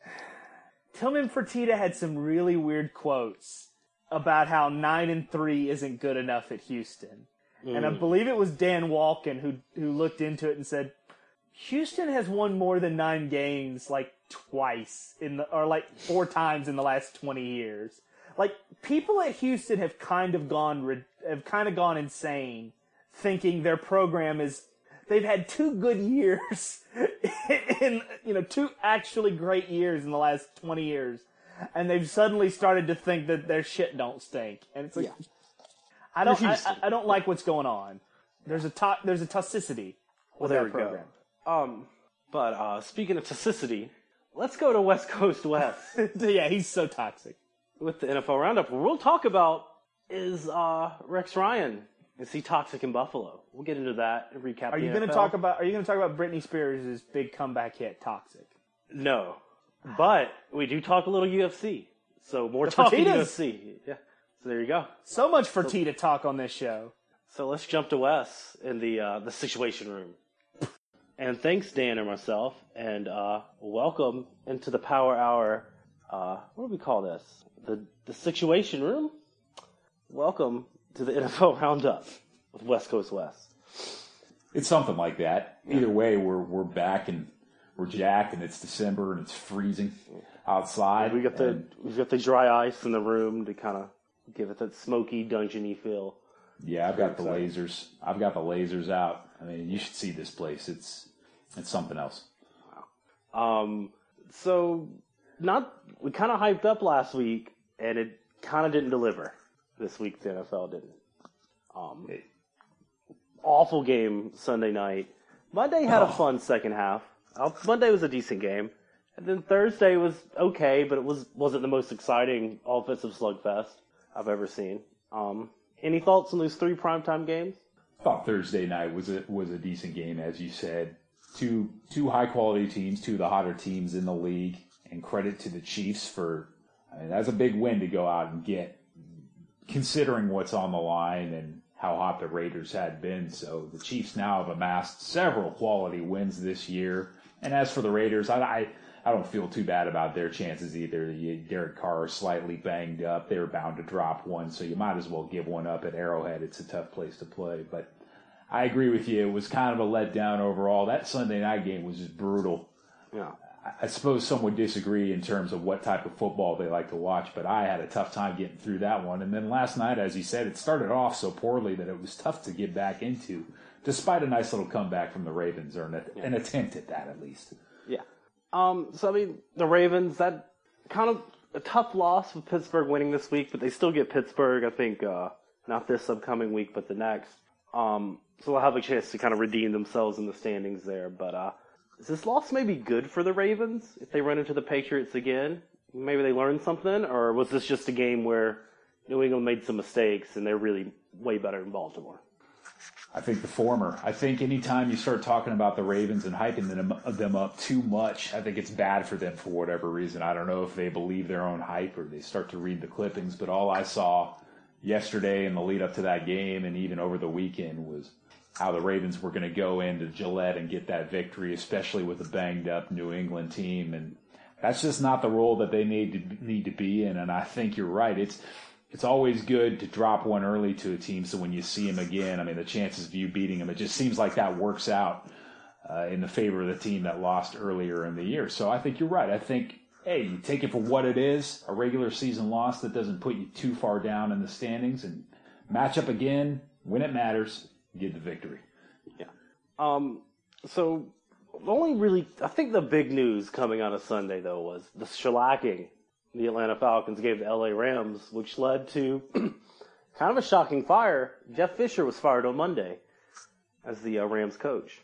Tillman Fertitta had some really weird quotes about how nine and three isn't good enough at Houston. Mm. And I believe it was Dan Walken who who looked into it and said, Houston has won more than nine games like twice in the or like four times in the last twenty years. Like, people at Houston have kind of gone have kind of gone insane, thinking their program is. They've had two good years, in you know, two actually great years in the last twenty years, and they've suddenly started to think that their shit don't stink. And it's like, yeah. I don't, I, I don't like what's going on. There's a to, there's a toxicity. Well, there we program. go. Um, but uh, speaking of toxicity, let's go to West Coast West. Yeah, he's so toxic. With the N F L Roundup, what we'll talk about is uh, Rex Ryan. Is he toxic in Buffalo? We'll get into that and recap. Are you going to talk about? Are you going to talk about Britney Spears' big comeback hit, "Toxic"? No, but we do talk a little U F C. So more talking U F C. Yeah. So there you go. So much Fertitta talk on this show. So let's jump to Wes in the uh, the Situation Room. And thanks, Dan and myself, and uh, welcome into the Power Hour. Uh, what do we call this? The the Situation Room. Welcome to the N F L Roundup with West Coast West. It's something like that. Either way, we're we're back and we're jacked, and it's December and it's freezing outside. Yeah, we got the we've got the dry ice in the room to kind of give it that smoky, dungeony feel. Yeah, I've got the lasers. I've got the lasers out. I mean, you should see this place. It's it's something else. Wow. Um. So not we kind of hyped up last week, and it kind of didn't deliver. This week the N F L didn't. Um, awful game Sunday night. Monday had oh. a fun second half. Uh, Monday was a decent game. And then Thursday was okay, but it was, wasn't the most exciting offensive slugfest I've ever seen. Um, any thoughts on those three primetime games? I thought Thursday night was a, was a decent game, as you said. Two, two high-quality teams, two of the hotter teams in the league. And credit to the Chiefs for, I mean, that's a big win to go out and get, considering what's on the line and how hot the Raiders had been. So the Chiefs now have amassed several quality wins this year. And as for the Raiders, I I, I don't feel too bad about their chances either. Derek Carr is slightly banged up. They were bound to drop one, so you might as well give one up at Arrowhead. It's a tough place to play. But I agree with you. It was kind of a letdown overall. That Sunday night game was just brutal. Yeah. I suppose some would disagree in terms of what type of football they like to watch, but I had a tough time getting through that one. And then last night, as you said, it started off so poorly that it was tough to get back into, despite a nice little comeback from the Ravens, or an, yeah. an attempt at that at least. Yeah. Um, so, I mean, the Ravens, that kind of a tough loss with Pittsburgh winning this week, but they still get Pittsburgh, I think, uh, not this upcoming week, but the next. Um, so they'll have a chance to kind of redeem themselves in the standings there, but uh, is this loss maybe good for the Ravens if they run into the Patriots again? Maybe they learned something, or was this just a game where New England made some mistakes and they're really way better than Baltimore? I think the former. I think anytime you start talking about the Ravens and hyping them, them up too much, I think it's bad for them for whatever reason. I don't know if they believe their own hype or they start to read the clippings, but all I saw yesterday in the lead up to that game and even over the weekend was how the Ravens were going to go into Gillette and get that victory, especially with a banged-up New England team. And That's just not the role that they need to need to be in. And I think you're right. It's it's always good to drop one early to a team, so when you see them again, I mean, the chances of you beating them, it just seems like that works out uh, in the favor of the team that lost earlier in the year. So I think you're right. I think, hey, you take it for what it is, a regular season loss that doesn't put you too far down in the standings, and match up again when it matters, get the victory. Yeah. Um. So the only really, I think the big news coming out of Sunday, though, was the shellacking the Atlanta Falcons gave the L A Rams, which led to kind of a shocking fire. Jeff Fisher was fired on Monday as the uh, Rams coach.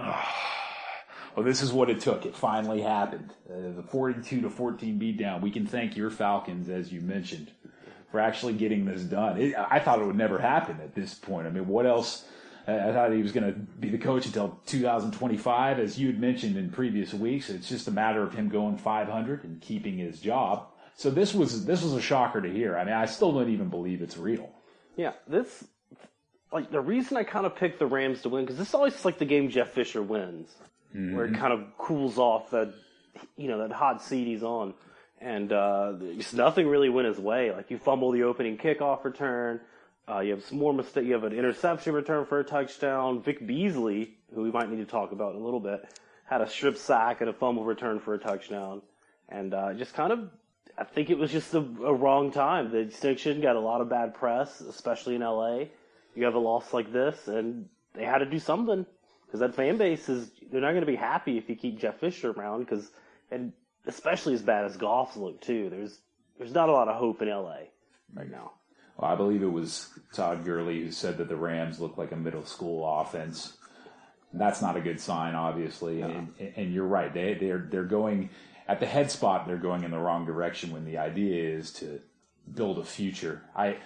Well, this is what it took. It finally happened. Uh, the forty-two to fourteen beatdown. We can thank your Falcons, as you mentioned, for actually getting this done. It, I thought it would never happen at this point. I mean, what else? I thought he was going to be the coach until two thousand twenty-five. As you had mentioned in previous weeks, it's just a matter of him going five hundred and keeping his job. So this was this was a shocker to hear. I mean, I still don't even believe it's real. Yeah, this, like, the reason I kind of picked the Rams to win, because this is always like the game Jeff Fisher wins, mm-hmm. where it kind of cools off that, you know, that hot seat he's on. And uh, just nothing really went his way. Like, you fumble the opening kickoff return. Uh, you have some more mistake. You have an interception return for a touchdown. Vic Beasley, who we might need to talk about in a little bit, had a strip sack and a fumble return for a touchdown. And uh, just kind of, I think it was just a, a wrong time. The distinction got a lot of bad press, especially in L A. You have a loss like this, and they had to do something. Because that fan base is, they're not going to be happy if you keep Jeff Fisher around, because, and especially as bad as Goff's look, too. There's there's not a lot of hope in L A right now. Well, I believe it was Todd Gurley who said that the Rams look like a middle school offense. That's not a good sign, obviously. No. And, and you're right. They, they're, they're going, at the head spot, they're going in the wrong direction when the idea is to build a future. I,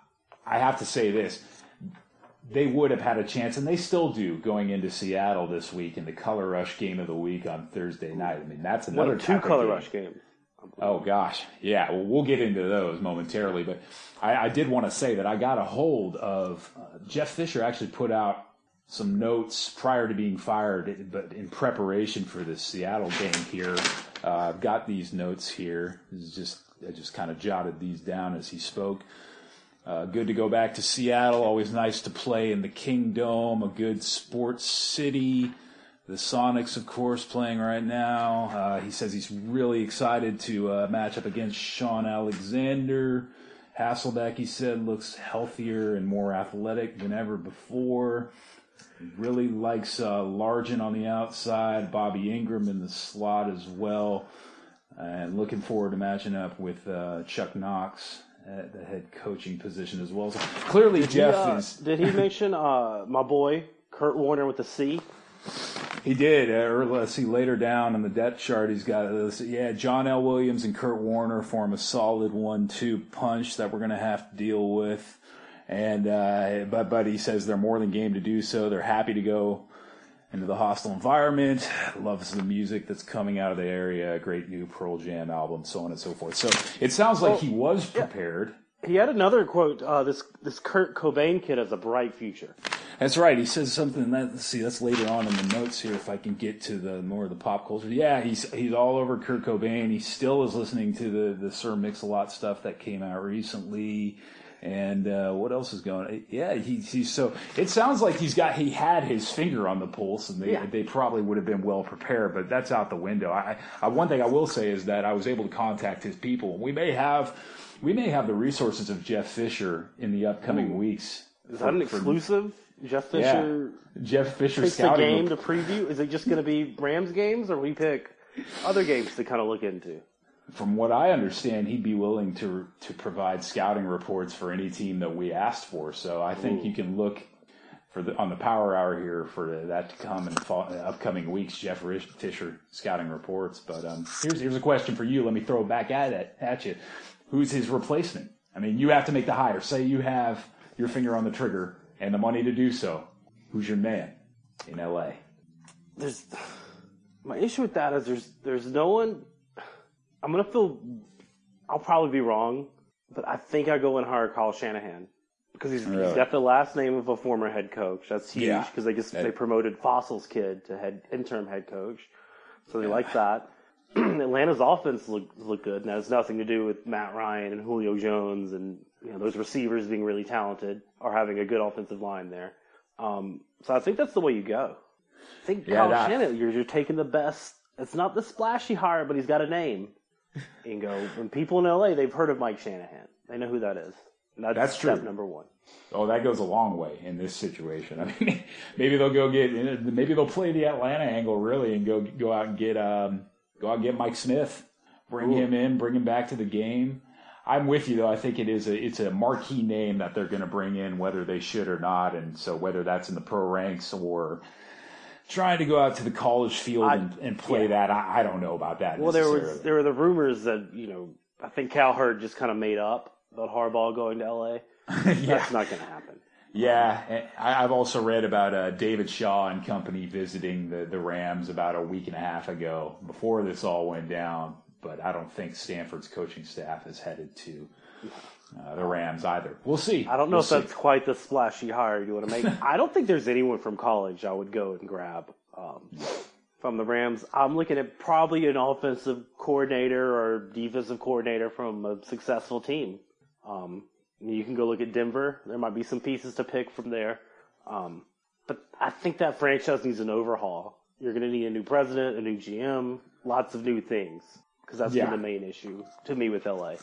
I have to say this. They would have had a chance, and they still do, going into Seattle this week in the Color Rush game of the week on Thursday night. I mean, that's another One or two Color Rush games. Oh, gosh. Yeah, well, we'll get into those momentarily. But I, I did want to say that I got a hold of uh, Jeff Fisher actually put out some notes prior to being fired, but in preparation for this Seattle game here. Uh, I've got these notes here. This is just I just kind of jotted these down as he spoke. Uh, good to go back to Seattle. Always nice to play in the Kingdome, a good sports city. The Sonics, of course, playing right now. Uh, he says he's really excited to uh, match up against Sean Alexander. Hasselbeck, he said, looks healthier and more athletic than ever before. He really likes uh, Largent on the outside, Bobby Ingram in the slot as well. And looking forward to matching up with uh, Chuck Knox at the head coaching position as well. So clearly, did Jeff he, uh, is. Did he mention uh, my boy Kurt Warner with the C? He did. Or let's see, later down on the depth chart, he's got this. Yeah, John L. Williams and Kurt Warner form a solid one two punch that we're going to have to deal with. And uh, but but he says they're more than game to do so. They're happy to go into the hostile environment. Loves the music that's coming out of the area. Great new Pearl Jam album, so on and so forth. So it sounds like well, he was prepared. Yeah. He had another quote. Uh, this this Kurt Cobain kid has a bright future. That's right. He says something that, let's see, that's later on in the notes here if I can get to the more of the pop culture. Yeah, he's he's all over Kurt Cobain. He still is listening to the, the Sir Mix-a-Lot stuff that came out recently. And uh, what else is going on? Yeah, he, he's so, it sounds like he's got, he had his finger on the pulse, and they, yeah. they probably would have been well prepared, but that's out the window. I, I one thing I will say is that I was able to contact his people. We may have, we may have the resources of Jeff Fisher in the upcoming Ooh. weeks. Is that an exclusive? Jeff Fisher, yeah. Jeff Fisher picks scouting a game to preview. Is it just going to be Rams games, or we pick other games to kind of look into? From what I understand, he'd be willing to to provide scouting reports for any team that we asked for. So I think Ooh. you can look for the on the Power Hour here for that to come in fall, upcoming weeks. Jeff Fisher scouting reports. But um, here's here's a question for you. Let me throw it back at it at you. Who's his replacement? I mean, you have to make the hire. Say you have your finger on the trigger and the money to do so. Who's your man in L A? There's my issue with that is there's there's no one. I'm gonna feel. I'll probably be wrong, but I think I go and hire Kyle Shanahan because he's, really? he's got the last name of a former head coach. That's huge because yeah. they just that, they promoted Fossil's kid to head interim head coach, so they yeah. like that. Atlanta's offense look look good, and that has nothing to do with Matt Ryan and Julio Jones and you know those receivers being really talented or having a good offensive line there. Um, so I think that's the way you go. I think Yeah, Kyle that- Shanahan, you're, you're taking the best. It's not the splashy hire, but he's got a name. And go, when people in L A, they've heard of Mike Shanahan. They know who that is. And that's, That's true. step number one. Oh, that goes a long way in this situation. I mean, maybe they'll go get, maybe they'll play the Atlanta angle really and go go out and get, um, go out and get Mike Smith, bring Ooh. him in, bring him back to the game. I'm with you though. I think it is a it's a marquee name that they're going to bring in, whether they should or not, and so whether that's in the pro ranks or trying to go out to the college field I- and, and play yeah. that, I, I don't know about that. Well, there necessarily. was there were the rumors that you know I think Cal Hurd just kind of made up about Harbaugh going to L A. yeah. That's not going to happen. Yeah, and I- I've also read about uh, David Shaw and company visiting the, the Rams about a week and a half ago before this all went down. But I don't think Stanford's coaching staff is headed to uh, the Rams either. We'll see. I don't know We'll if see. that's quite the splashy hire you want to make. I don't think there's anyone from college I would go and grab um, from the Rams. I'm looking at probably an offensive coordinator or defensive coordinator from a successful team. Um, you can go look at Denver. There might be some pieces to pick from there. Um, but I think that franchise needs an overhaul. You're going to need a new president, a new G M, lots of new things. Because that's Yeah. been the main issue to me with L A.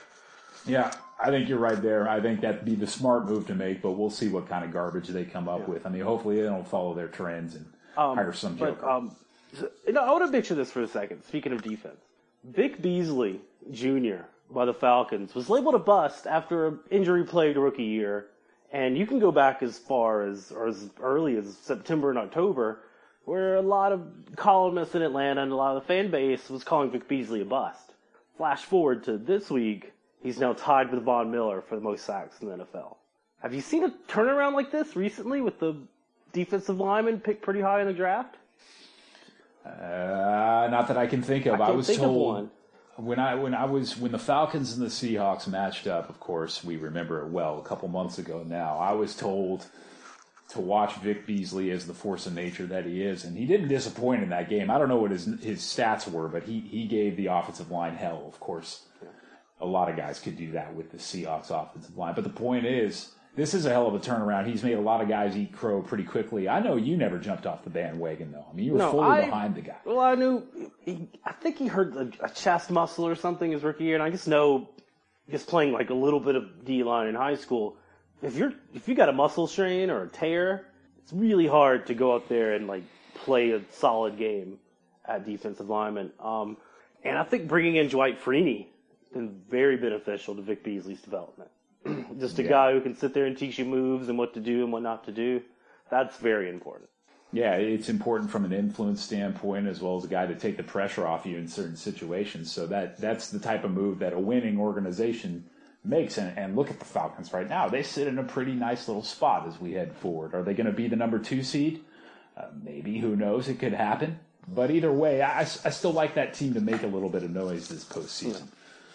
Yeah, I think you're right there. I think that'd be the smart move to make, but we'll see what kind of garbage they come up Yeah. with. I mean, hopefully they don't follow their trends and Um, hire some but, joker. um, so- you know, I want to picture this for a second. Speaking of defense, Vic Beasley Junior by the Falcons was labeled a bust after an injury-plagued rookie year, and you can go back as far as or as early as September and October, where a lot of columnists in Atlanta and a lot of the fan base was calling Vic Beasley a bust. Flash forward to this week, he's now tied with Von Miller for the most sacks in the N F L. Have you seen a turnaround like this recently with the defensive lineman picked pretty high in the draft? Uh, not that I can think of. I I, can't was think of told one. when I when I was when the Falcons and the Seahawks matched up. Of course, we remember it well. A couple months ago now, I was told to watch Vic Beasley as the force of nature that he is, and he didn't disappoint in that game. I don't know what his his stats were, but he he gave the offensive line hell. Of course, a lot of guys could do that with the Seahawks offensive line. But the point is, this is a hell of a turnaround. He's made a lot of guys eat crow pretty quickly. I know you never jumped off the bandwagon, though. I mean, you were No, fully I- behind the guy. Well, I knew. He, I think he hurt a, a chest muscle or something his rookie year, and I just know, just playing like a little bit of D line in high school, if you're if you got a muscle strain or a tear, it's really hard to go up there and like play a solid game at defensive lineman. Um, and I think bringing in Dwight Freeney has been very beneficial to Vic Beasley's development. Just a Yeah. guy who can sit there and teach you moves and what to do and what not to do. That's very important. Yeah, it's important from an influence standpoint as well as a guy to take the pressure off you in certain situations. So that that's the type of move that a winning organization makes. And, and look at the Falcons right now. They sit in a pretty nice little spot as we head forward. Are they going to be the number two seed? Uh, maybe. Who knows? It could happen. But either way, I, I still like that team to make a little bit of noise this postseason.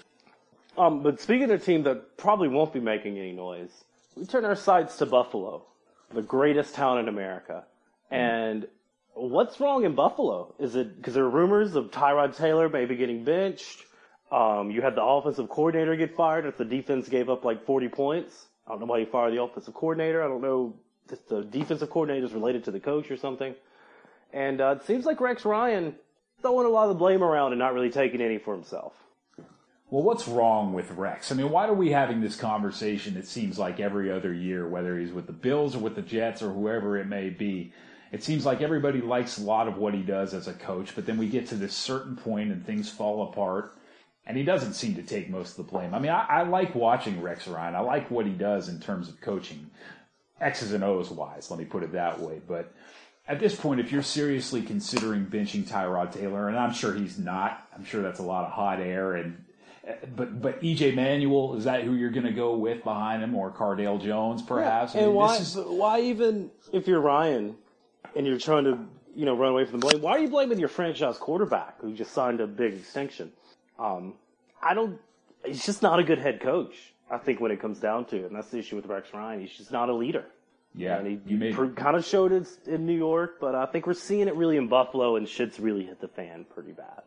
Um, but speaking of a team that probably won't be making any noise, we turn our sights to Buffalo, the greatest town in America. And what's wrong in Buffalo? Is it because there are rumors of Tyrod Taylor maybe getting benched? Um, you had the offensive coordinator get fired if the defense gave up like forty points. I don't know why you fired the offensive coordinator. I don't know if the defensive coordinator is related to the coach or something. And uh, it seems like Rex Ryan throwing a lot of the blame around and not really taking any for himself. Well, what's wrong with Rex? I mean, why are we having this conversation, it seems like, every other year, whether he's with the Bills or with the Jets or whoever it may be? It seems like everybody likes a lot of what he does as a coach, but then we get to this certain point and things fall apart, and he doesn't seem to take most of the blame. I mean, I, I like watching Rex Ryan. I like what he does in terms of coaching, X's and O's wise, let me put it that way. But at this point, if you're seriously considering benching Tyrod Taylor, and I'm sure he's not, I'm sure that's a lot of hot air, and But but E J Manuel, is that who you're going to go with behind him, or Cardale Jones, perhaps? I And mean, why? this is- but why even if you're Ryan and you're trying to you know run away from the blame? Why are you blaming your franchise quarterback who just signed a big extension? Um, I don't. He's just not a good head coach. I think when it comes down to it, and that's the issue with Rex Ryan. He's just not a leader. yeah, And he you made pr- kind of showed it in New York, but I think we're seeing it really in Buffalo, and shit's really hit the fan pretty bad.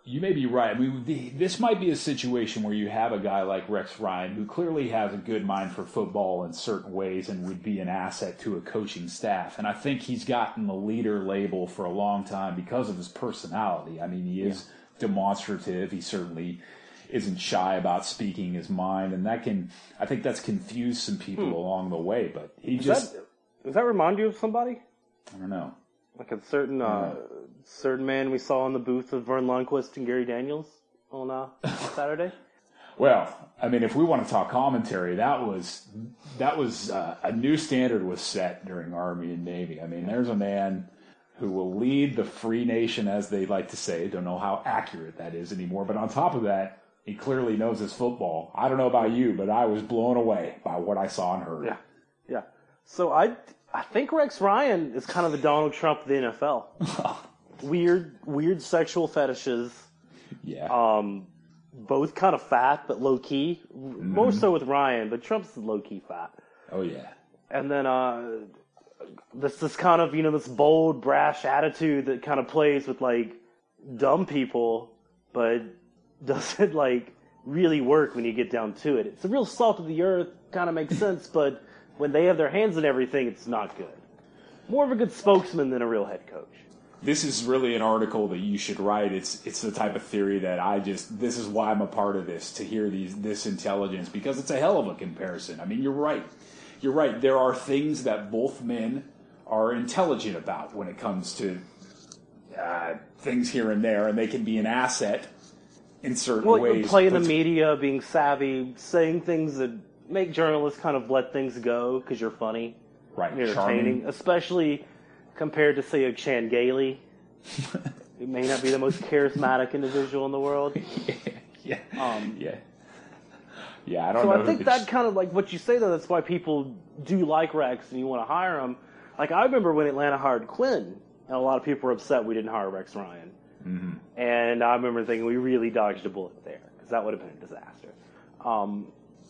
you may be right. I mean, the, this might be a situation where you have a guy like Rex Ryan who clearly has a good mind for football in certain ways and would be an asset to a coaching staff. And I think he's gotten the leader label for a long time because of his personality. I mean, he is yeah. demonstrative. He certainly isn't shy about speaking his mind, and that can, I think that's confused some people hmm. along the way. But he does just that, does that remind you of somebody? I don't know. Like a certain uh, certain man we saw in the booth of Vern Lundquist and Gary Daniels on uh, Saturday. Well, I mean, if we want to talk commentary, that was that was uh, a new standard was set during Army and Navy. I mean, there's a man who will lead the free nation, as they like to say. Don't know how accurate that is anymore, but on top of that, he clearly knows his football. I don't know about you, but I was blown away by what I saw and heard. Yeah, yeah. So I. I think Rex Ryan is kind of the Donald Trump of the N F L. weird, weird sexual fetishes. Yeah. Um, both kind of fat, but low key. Mm-hmm. More so with Ryan, but Trump's low key fat. Oh yeah. And then uh, this this kind of you know this bold, brash attitude that kind of plays with like dumb people, but doesn't like really work when you get down to it. It's a real salt of the earth, kind of makes sense, but when they have their hands in everything, it's not good. More of a good spokesman than a real head coach. This is really an article that you should write. It's it's the type of theory that I just, this is why I'm a part of this, to hear these this intelligence, because it's a hell of a comparison. I mean, you're right. You're right. There are things that both men are intelligent about when it comes to uh, things here and there, and they can be an asset in certain well, ways. Playing the media, being savvy, saying things that make journalists kind of let things go because you're funny, right? You're Charming. entertaining, especially compared to say a Chan Gailey. He may not be the most charismatic individual in the world. yeah, um, yeah, yeah. I don't so know. So I think that kind of like what you say though. That's why people do like Rex and you want to hire him. Like I remember when Atlanta hired Quinn, and a lot of people were upset we didn't hire Rex Ryan. Mm-hmm. And I remember thinking we really dodged a bullet there because that would have been a disaster. Um,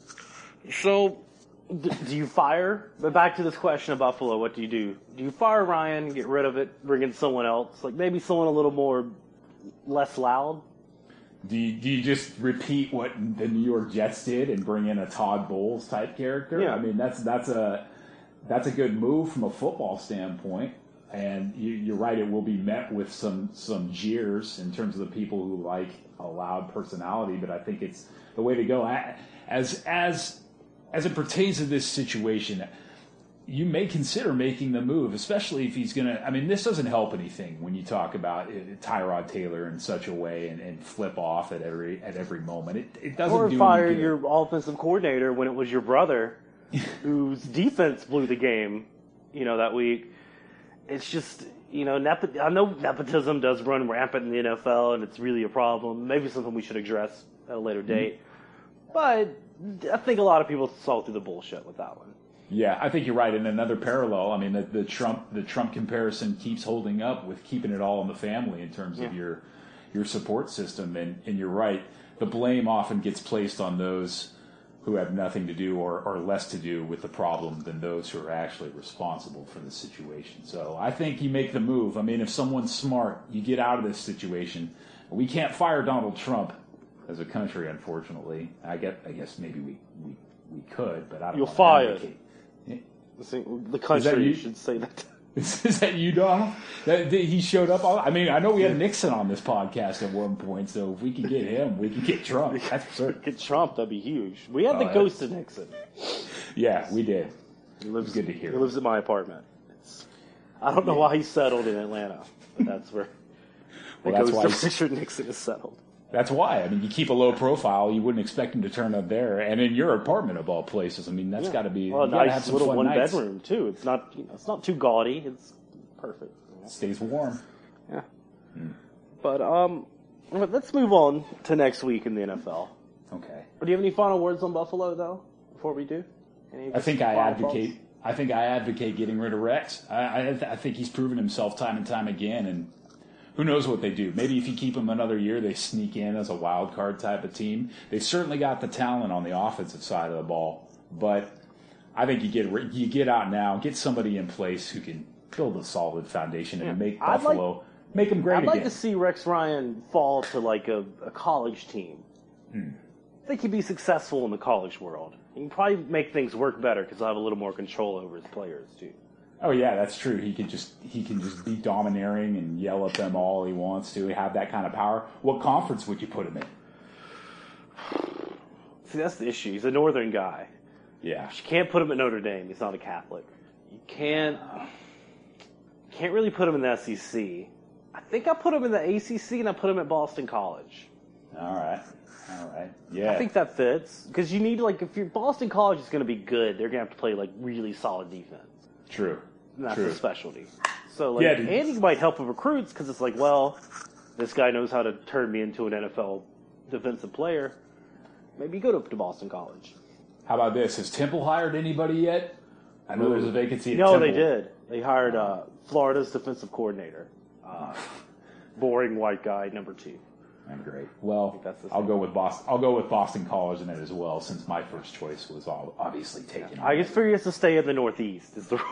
So, d- do you fire? But back to this question of Buffalo, what do you do? Do you fire Ryan, get rid of it, bring in someone else? Like maybe someone a little more, less loud? Do you, do you just repeat what the New York Jets did and bring in a Todd Bowles type character? Yeah. I mean, that's that's a that's a good move from a football standpoint. And you, you're right, it will be met with some some jeers in terms of the people who like a loud personality. But I think it's the way to go. As as As it pertains to this situation, you may consider making the move, especially if he's going to. I mean, this doesn't help anything when you talk about Tyrod Taylor in such a way and, and flip off at every at every moment. It, it doesn't or do fire any good. Your offensive coordinator when it was your brother whose defense blew the game, you know, that week. It's just, you know, nepo- I know nepotism does run rampant in the N F L, and it's really a problem. Maybe something we should address at a later date. Mm-hmm. But I think a lot of people saw through the bullshit with that one. Yeah, I think you're right. In another parallel, I mean, the, the Trump the Trump comparison keeps holding up with keeping it all in the family in terms yeah. of your your support system. And, and you're right. The blame often gets placed on those who have nothing to do or, or less to do with the problem than those who are actually responsible for the situation. So I think you make the move. I mean, if someone's smart, you get out of this situation. We can't fire Donald Trump as a country, unfortunately. I get. I guess maybe we, we, we could, but I don't. You'll want to fire. advocate. The country you? should say that. Is, is that you, Donald? That, that he showed up. All, I mean, I know we had Nixon on this podcast at one point, so if we could get him, we could get Trump. That's for certain. Get Trump, that'd be huge. We had oh, the yeah. ghost of Nixon. Yeah, we did. He lives, good to hear. He lives in my apartment. It's, I don't know yeah. why he settled in Atlanta, but that's where the well, that's ghost why of Richard Nixon is settled. That's why. I mean, you keep a low profile. You wouldn't expect him to turn up there, and in your apartment of all places. I mean, that's yeah. got to be well, a nice nice little one nights. bedroom too. It's not, you know, it's not too gaudy. It's perfect. You know? Stays warm. Yeah. Hmm. But um, let's move on to next week in the N F L. Okay. Do you have any final words on Buffalo though? Before we do, any I think I advocate. Thoughts? I think I advocate getting rid of Rex. I, I, I think he's proven himself time and time again, and who knows what they do. Maybe if you keep him another year, they sneak in as a wild card type of team. They've certainly got the talent on the offensive side of the ball, but I think you get you get out now, get somebody in place who can build a solid foundation and yeah. make I'd Buffalo like, Make them great I'd again. like to see Rex Ryan fall to like a, a college team. Hmm. I think he'd be successful in the college world. He can probably make things work better because he'll have a little more control over his players too. Oh yeah, that's true. He can just he can just be domineering and yell at them all he wants to. Have that kind of power. What conference would you put him in? See, that's the issue. He's a northern guy. Yeah. You can't put him at Notre Dame. He's not a Catholic. You can't can't really put him in the S E C. I think I put him in the A C C and I put him at Boston College. All right. All right. Yeah. I think that fits because you need like if your Boston College is going to be good, they're going to have to play like really solid defense. True. And that's True. a specialty. So like, Yeah, and he might help with recruits because it's like, well, this guy knows how to turn me into an N F L defensive player. Maybe go to, to Boston College. How about this? Has Temple hired anybody yet? I know there's a vacancy at No, Temple. they did. They hired uh, Florida's defensive coordinator. Uh, boring white guy, number two. Oh, great. Well, that's the I'll same. go with Boston. I'll go with Boston College in it as well, since my first choice was all obviously taken. I just figure he has to stay in the Northeast. Is the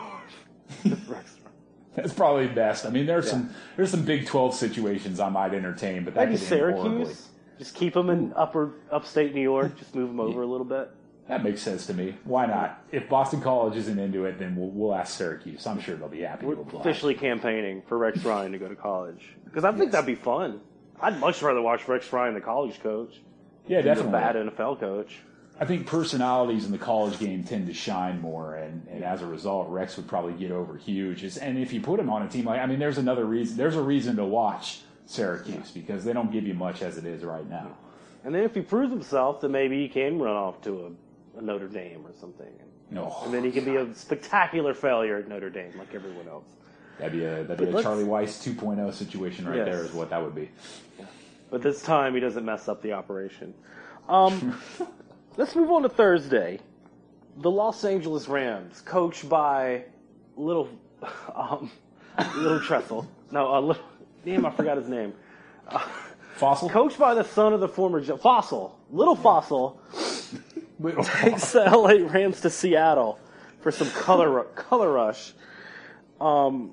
That's probably best. I mean, there's Yeah. some there's some Big twelve situations I might entertain, but that maybe could end horribly. Syracuse? Just keep him in upper upstate New York. Just move him over a little bit. That makes sense to me. Why not? If Boston College isn't into it, then we'll, we'll ask Syracuse. I'm sure they'll be happy We're to apply. officially campaigning for Rex Ryan to go to college because I think Yes. that'd be fun. I'd much rather watch Rex Ryan, the college coach. Yeah, He's definitely. a bad N F L coach. I think personalities in the college game tend to shine more, and, and as a result, Rex would probably get over huge. It's- And if you put him on a team like, I mean, there's another reason. There's a reason to watch Syracuse because they don't give you much as it is right now. And then if he proves himself, then maybe he can run off to a, a Notre Dame or something. No, And then he can be a spectacular failure at Notre Dame like everyone else. that'd be a that'd But be a let's- Charlie Weiss two point oh situation right Yes. there. Is what that would be. But this time he doesn't mess up the operation. Um, let's move on to Thursday. The Los Angeles Rams, coached by Little um, Little Tressel. No, uh, little, damn, I forgot his name. Uh, Fossil. coached by the son of the former Joe, Fossil. Little Fossil Little takes the L A Rams to Seattle for some color ru- color rush. Um,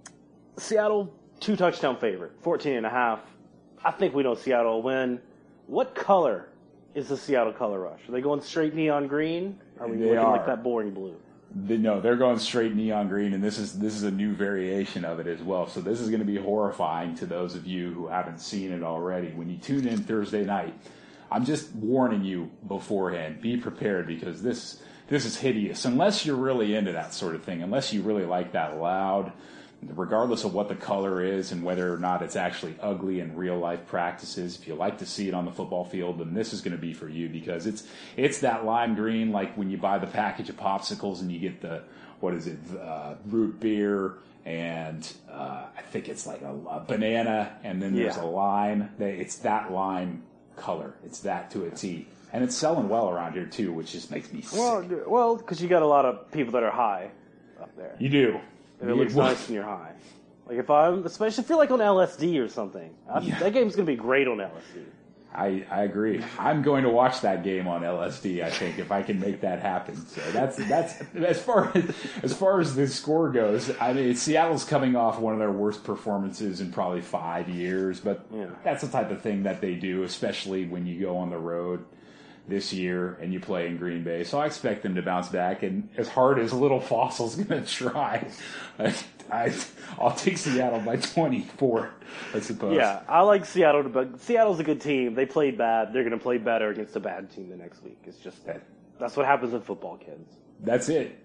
Seattle, two touchdown favorite, fourteen and a half. I think we know Seattle will win. What color is the Seattle color rush? Are they going straight neon green? Or are we They looking are. like that boring blue? They- No, they're going straight neon green, and this is this is a new variation of it as well. So this is going to be horrifying to those of you who haven't seen it already. When you tune in Thursday night, I'm just warning you beforehand. Be prepared because this this is hideous. Unless you're really into that sort of thing, unless you really like that loud, regardless of what the color is and whether or not it's actually ugly in real life practices, if you like to see it on the football field, then this is going to be for you because it's it's that lime green like when you buy the package of popsicles and you get the, what is it, uh, root beer and uh, I think it's like a, a banana and then there's Yeah. a lime. They, it's that lime color. It's that to a T. And it's selling well around here too, which just makes me sick. Well, well, because you got a lot of people that are high up there. You do. And it You- looks nice when you're high. Like if I'm, especially if you're like on L S D or something. I, Yeah. That game's going to be great on L S D. I, I agree. I'm going to watch that game on L S D. I think if I can make that happen. So that's that's as far as as far as the score goes. I mean, Seattle's coming off one of their worst performances in probably five years, but Yeah. that's the type of thing that they do, especially when you go on the road this year and you play in Green Bay. So I expect them to bounce back. And as hard as Little Fossil's going to try, I, I I'll take Seattle by twenty-four. I suppose. Yeah, I like Seattle, to, but Seattle's a good team. They played bad. They're going to play better against a bad team the next week. It's just that. That's what happens in football, kids. That's it.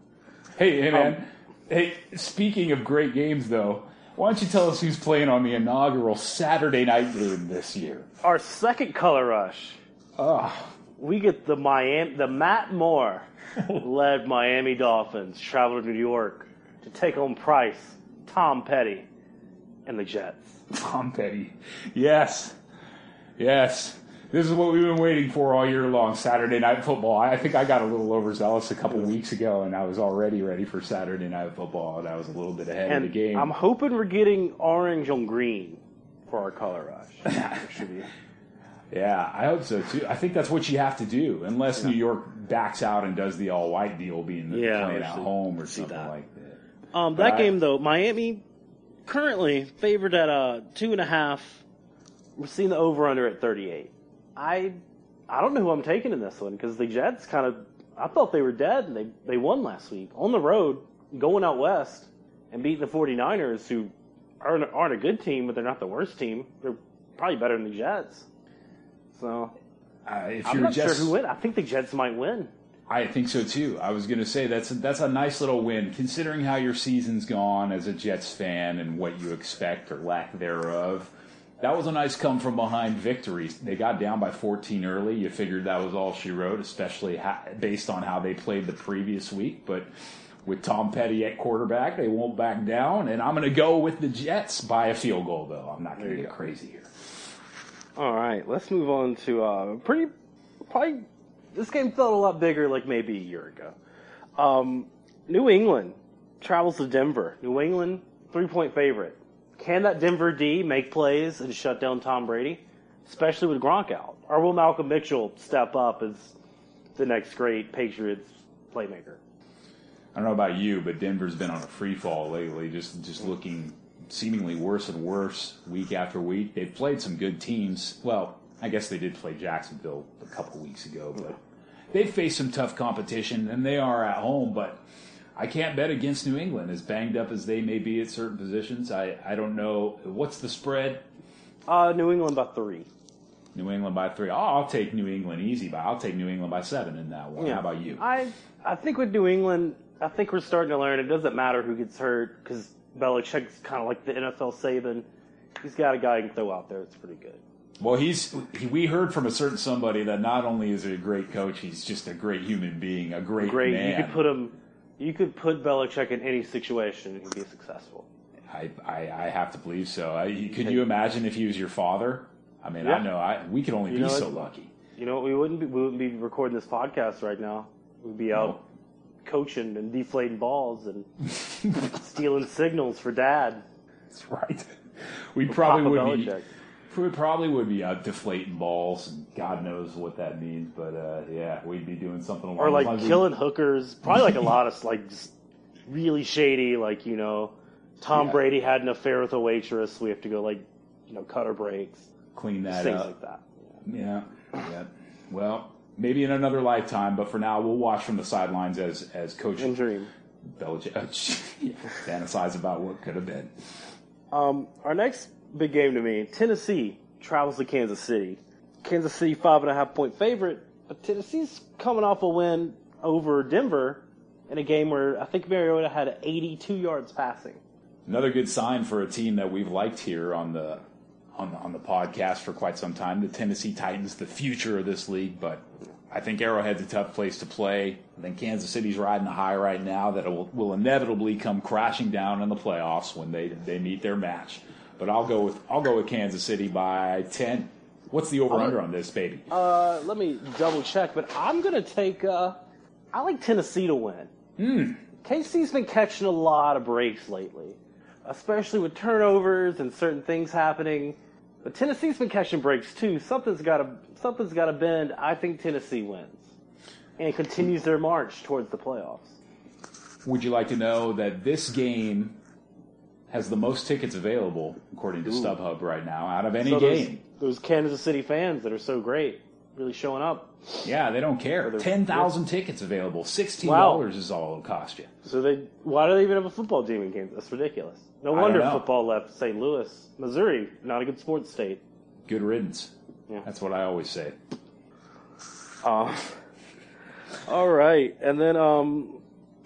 Hey, hey, man. Um, hey, speaking of great games, though, why don't you tell us who's playing on the inaugural Saturday night game this year? Our second color rush, Oh, we get the Miami, the Matt Moore led Miami Dolphins travel to New York to take on Price, Tom Petty, and the Jets. Tom Petty. Yes. Yes. This is what we've been waiting for all year long, Saturday Night Football. I think I got a little overzealous a couple weeks ago, and I was already ready for Saturday Night Football, and I was a little bit ahead And of the game. I'm hoping we're getting orange on green for our color rush. It should be. Yeah, I hope so, too. I think that's what you have to do, unless New York backs out and does the all-white deal, being the Yeah, playing we at should home or see something that. like that. Um, But that I- game, though, Miami currently favored at uh, two and a half. We're seeing the over-under at thirty-eight. I I don't know who I'm taking in this one because the Jets kind of, I thought they were dead, and they, they won last week. On the road, going out west, and beating the 49ers, who aren't, aren't a good team, but they're not the worst team. They're probably better than the Jets. So, Uh, if I'm you're not Jets, sure who win. I think the Jets might win. I think so too. I was going to say that's a, that's a nice little win, considering how your season's gone as a Jets fan and what you expect or lack thereof. That was a nice come from behind victory. They got down by fourteen early. You figured that was all she wrote, especially ha- based on how they played the previous week. But with Tom Petty at quarterback, they won't back down. And I'm going to go with the Jets by a field goal, though. I'm not going to get go. crazy here. All right, let's move on to uh, pretty, probably, this game felt a lot bigger like maybe a year ago. Um, New England travels to Denver. New England, three-point favorite. Can that Denver D make plays and shut down Tom Brady, especially with Gronk out? Or will Malcolm Mitchell step up as the next great Patriots playmaker? I don't know about you, but Denver's been on a free fall lately, just just looking seemingly worse and worse week after week. They've played some good teams. Well, I guess they did play Jacksonville a couple weeks ago, but they've faced some tough competition, and they are at home, but I can't bet against New England, as banged up as they may be at certain positions. I, I don't know. What's the spread? Uh, New England by three. New England by three. Oh, I'll take New England easy, but I'll take New England by seven in that one. Yeah. How about you? I I think with New England, I think we're starting to learn it doesn't matter who gets hurt because Belichick's kind of like the N F L Saban. He's got a guy he can throw out there that's pretty good. Well, he's he, we heard from a certain somebody that not only is he a great coach, he's just a great human being, a great, Great. man. You could put him. You could put Belichick in any situation and he'd be successful. I, I, I have to believe so. I, could you imagine if he was your father? I mean, Yeah. I know I, we could only You be know so what? lucky. You know, we wouldn't be, we wouldn't be recording this podcast right now. We'd be out coaching and deflating balls and stealing signals for Dad. That's right. We probably Papa would be. Belichick. We probably would be out deflating balls, and God knows what that means. But uh, yeah, we'd be doing something along Or like those lines. killing hookers. Probably like a lot of like just really shady. Like you know, Tom Yeah. Brady had an affair with a waitress. We have to go like you know cut her breaks. Clean that Things up. like that. Yeah, yeah. Well, maybe in another lifetime, but for now, we'll watch from the sidelines as as Coach And dream. Belichick uh, yeah, fantasize about what could have been. Um, our next big game to me, Tennessee travels to Kansas City. Kansas City five and a half point favorite, but Tennessee's coming off a win over Denver in a game where I think Mariota had eighty-two yards passing. Another good sign for a team that we've liked here on the on the, on the podcast for quite some time. The Tennessee Titans, the future of this league, but I think Arrowhead's a tough place to play. I think Kansas City's riding a high right now that will, will inevitably come crashing down in the playoffs when they they meet their match. But I'll go with I'll go with Kansas City by ten. What's the over under on this, baby? Uh, let me double check, but I'm gonna take. Uh, I like Tennessee to win. Mm. K C's been catching a lot of breaks lately, especially with turnovers and certain things happening. But Tennessee's been catching breaks too. Something's got to something's got to bend. I think Tennessee wins and continues their march towards the playoffs. Would you like to know that this game has the most tickets available, according to Ooh. StubHub right now, out of any So those, game? those Kansas City fans that are so great, really showing up. Yeah, they don't care. they're- ten thousand tickets available. sixteen dollars Wow. is all it'll cost you. So they why do they even have a football team in Kansas? That's ridiculous. No I wonder don't know. football left Saint Louis, Missouri. Not a good sports state. Good riddance. Yeah. That's what I always say. Uh, all right, and then um,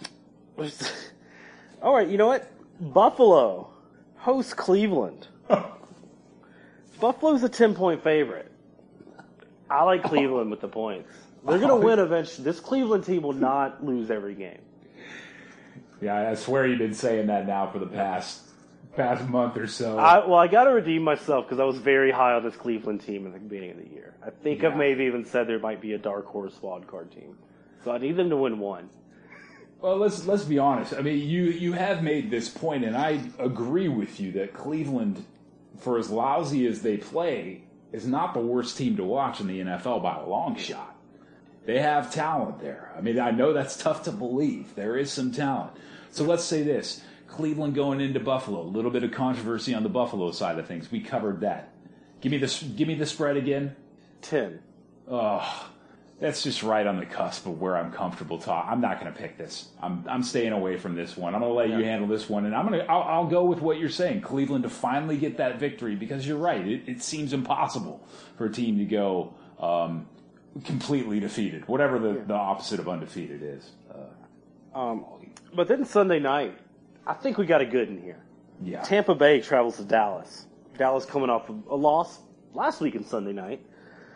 all right. You know what? Buffalo hosts Cleveland. Buffalo's a ten-point favorite. I like Cleveland with the points. They're going to win eventually. This Cleveland team will not lose every game. Yeah, I swear you've been saying that now for the past past month or so. I, well, I got to redeem myself because I was very high on this Cleveland team at the beginning of the year. I think Yeah. I've maybe even said there might be a dark horse wild card team. So I need them to win one. Well, let's let's be honest. I mean, you you have made this point, and I agree with you that Cleveland, for as lousy as they play, is not the worst team to watch in the N F L by a long shot. They have talent there. I mean, I know that's tough to believe. There is some talent. So let's say this. Cleveland going into Buffalo. A little bit of controversy on the Buffalo side of things. We covered that. Give me this. Give me the spread again. ten. Oh, that's just right on the cusp of where I'm comfortable talking. I'm not going to pick this. I'm I'm staying away from this one. I'm going to let yeah. you handle this one, and I'm going to I'll, I'll go with what you're saying. Cleveland to finally get that victory, because you're right. It, it seems impossible for a team to go um, completely defeated, whatever the, yeah. the opposite of undefeated is. Uh, um, but then Sunday night, I think we got a good in here. Yeah. Tampa Bay travels to Dallas. Dallas coming off a loss last week on Sunday night.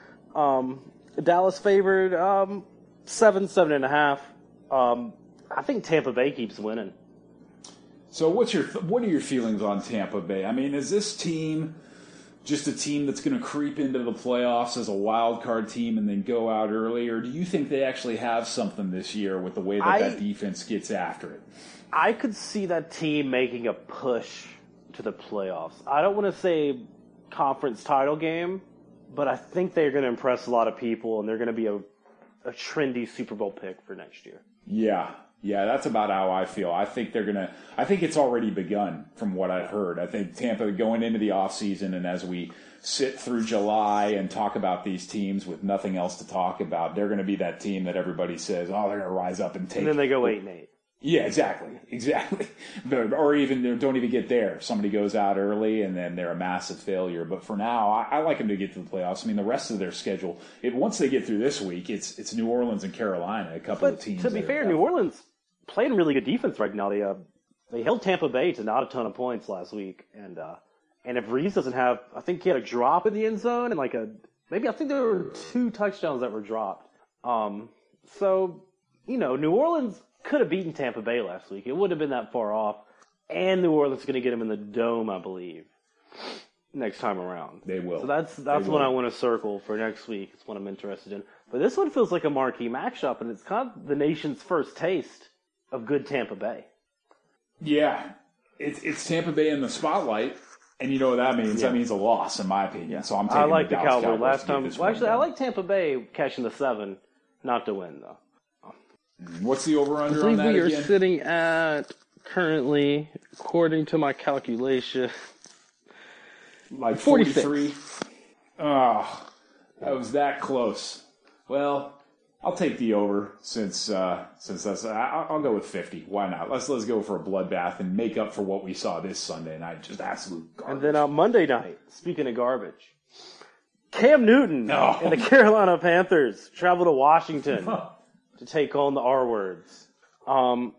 Um, Dallas favored um, seven, seven and a half. Um, I think Tampa Bay keeps winning. So, what's your what are your feelings on Tampa Bay? I mean, is this team just a team that's going to creep into the playoffs as a wild card team and then go out early, or do you think they actually have something this year with the way that I, that defense gets after it? I could see that team making a push to the playoffs. I don't want to say conference title game, but I think they're going to impress a lot of people, and they're going to be a, a trendy Super Bowl pick for next year. Yeah, yeah, that's about how I feel. I think they're going to – I think it's already begun from what I've heard. I think Tampa going into the offseason, and as we sit through July and talk about these teams with nothing else to talk about, they're going to be that team that everybody says, oh, they're going to rise up and take – And then they go eight and eight. Yeah, exactly, exactly. Or even don't even get there. Somebody goes out early and then they're a massive failure. But for now, I, I like them to get to the playoffs. I mean, the rest of their schedule, it, once they get through this week, it's it's New Orleans and Carolina, a couple but of teams. To be fair, are, New Orleans playing really good defense right now. They uh, they held Tampa Bay to not a ton of points last week, and uh, and if Reeves doesn't have, I think he had a drop in the end zone and like a maybe I think there were two touchdowns that were dropped. Um, so you know, New Orleans could have beaten Tampa Bay last week. It wouldn't have been that far off. And New Orleans is going to get them in the Dome, I believe, next time around. They will. So that's that's what I want to circle for next week. It's what I'm interested in. But this one feels like a marquee matchup, and it's kind of the nation's first taste of good Tampa Bay. Yeah. It's, it's Tampa Bay in the spotlight, and you know what that means? Yeah. That means a loss, in my opinion. Yeah. So I'm taking I like the, the Cowboys, Cowboys last time. Well, actually, down. I like Tampa Bay catching the seven, not to win, though. What's the over-under I believe on that we are again? sitting at, currently, according to my calculation, like forty-three. Oh, that was that close. Well, I'll take the over since uh, since that's. I, I'll go with fifty. Why not? Let's let's go for a bloodbath and make up for what we saw this Sunday night. Just absolute garbage. And then on Monday night, speaking of garbage, Cam Newton no. and the Carolina Panthers travel to Washington to take on the R words. Um,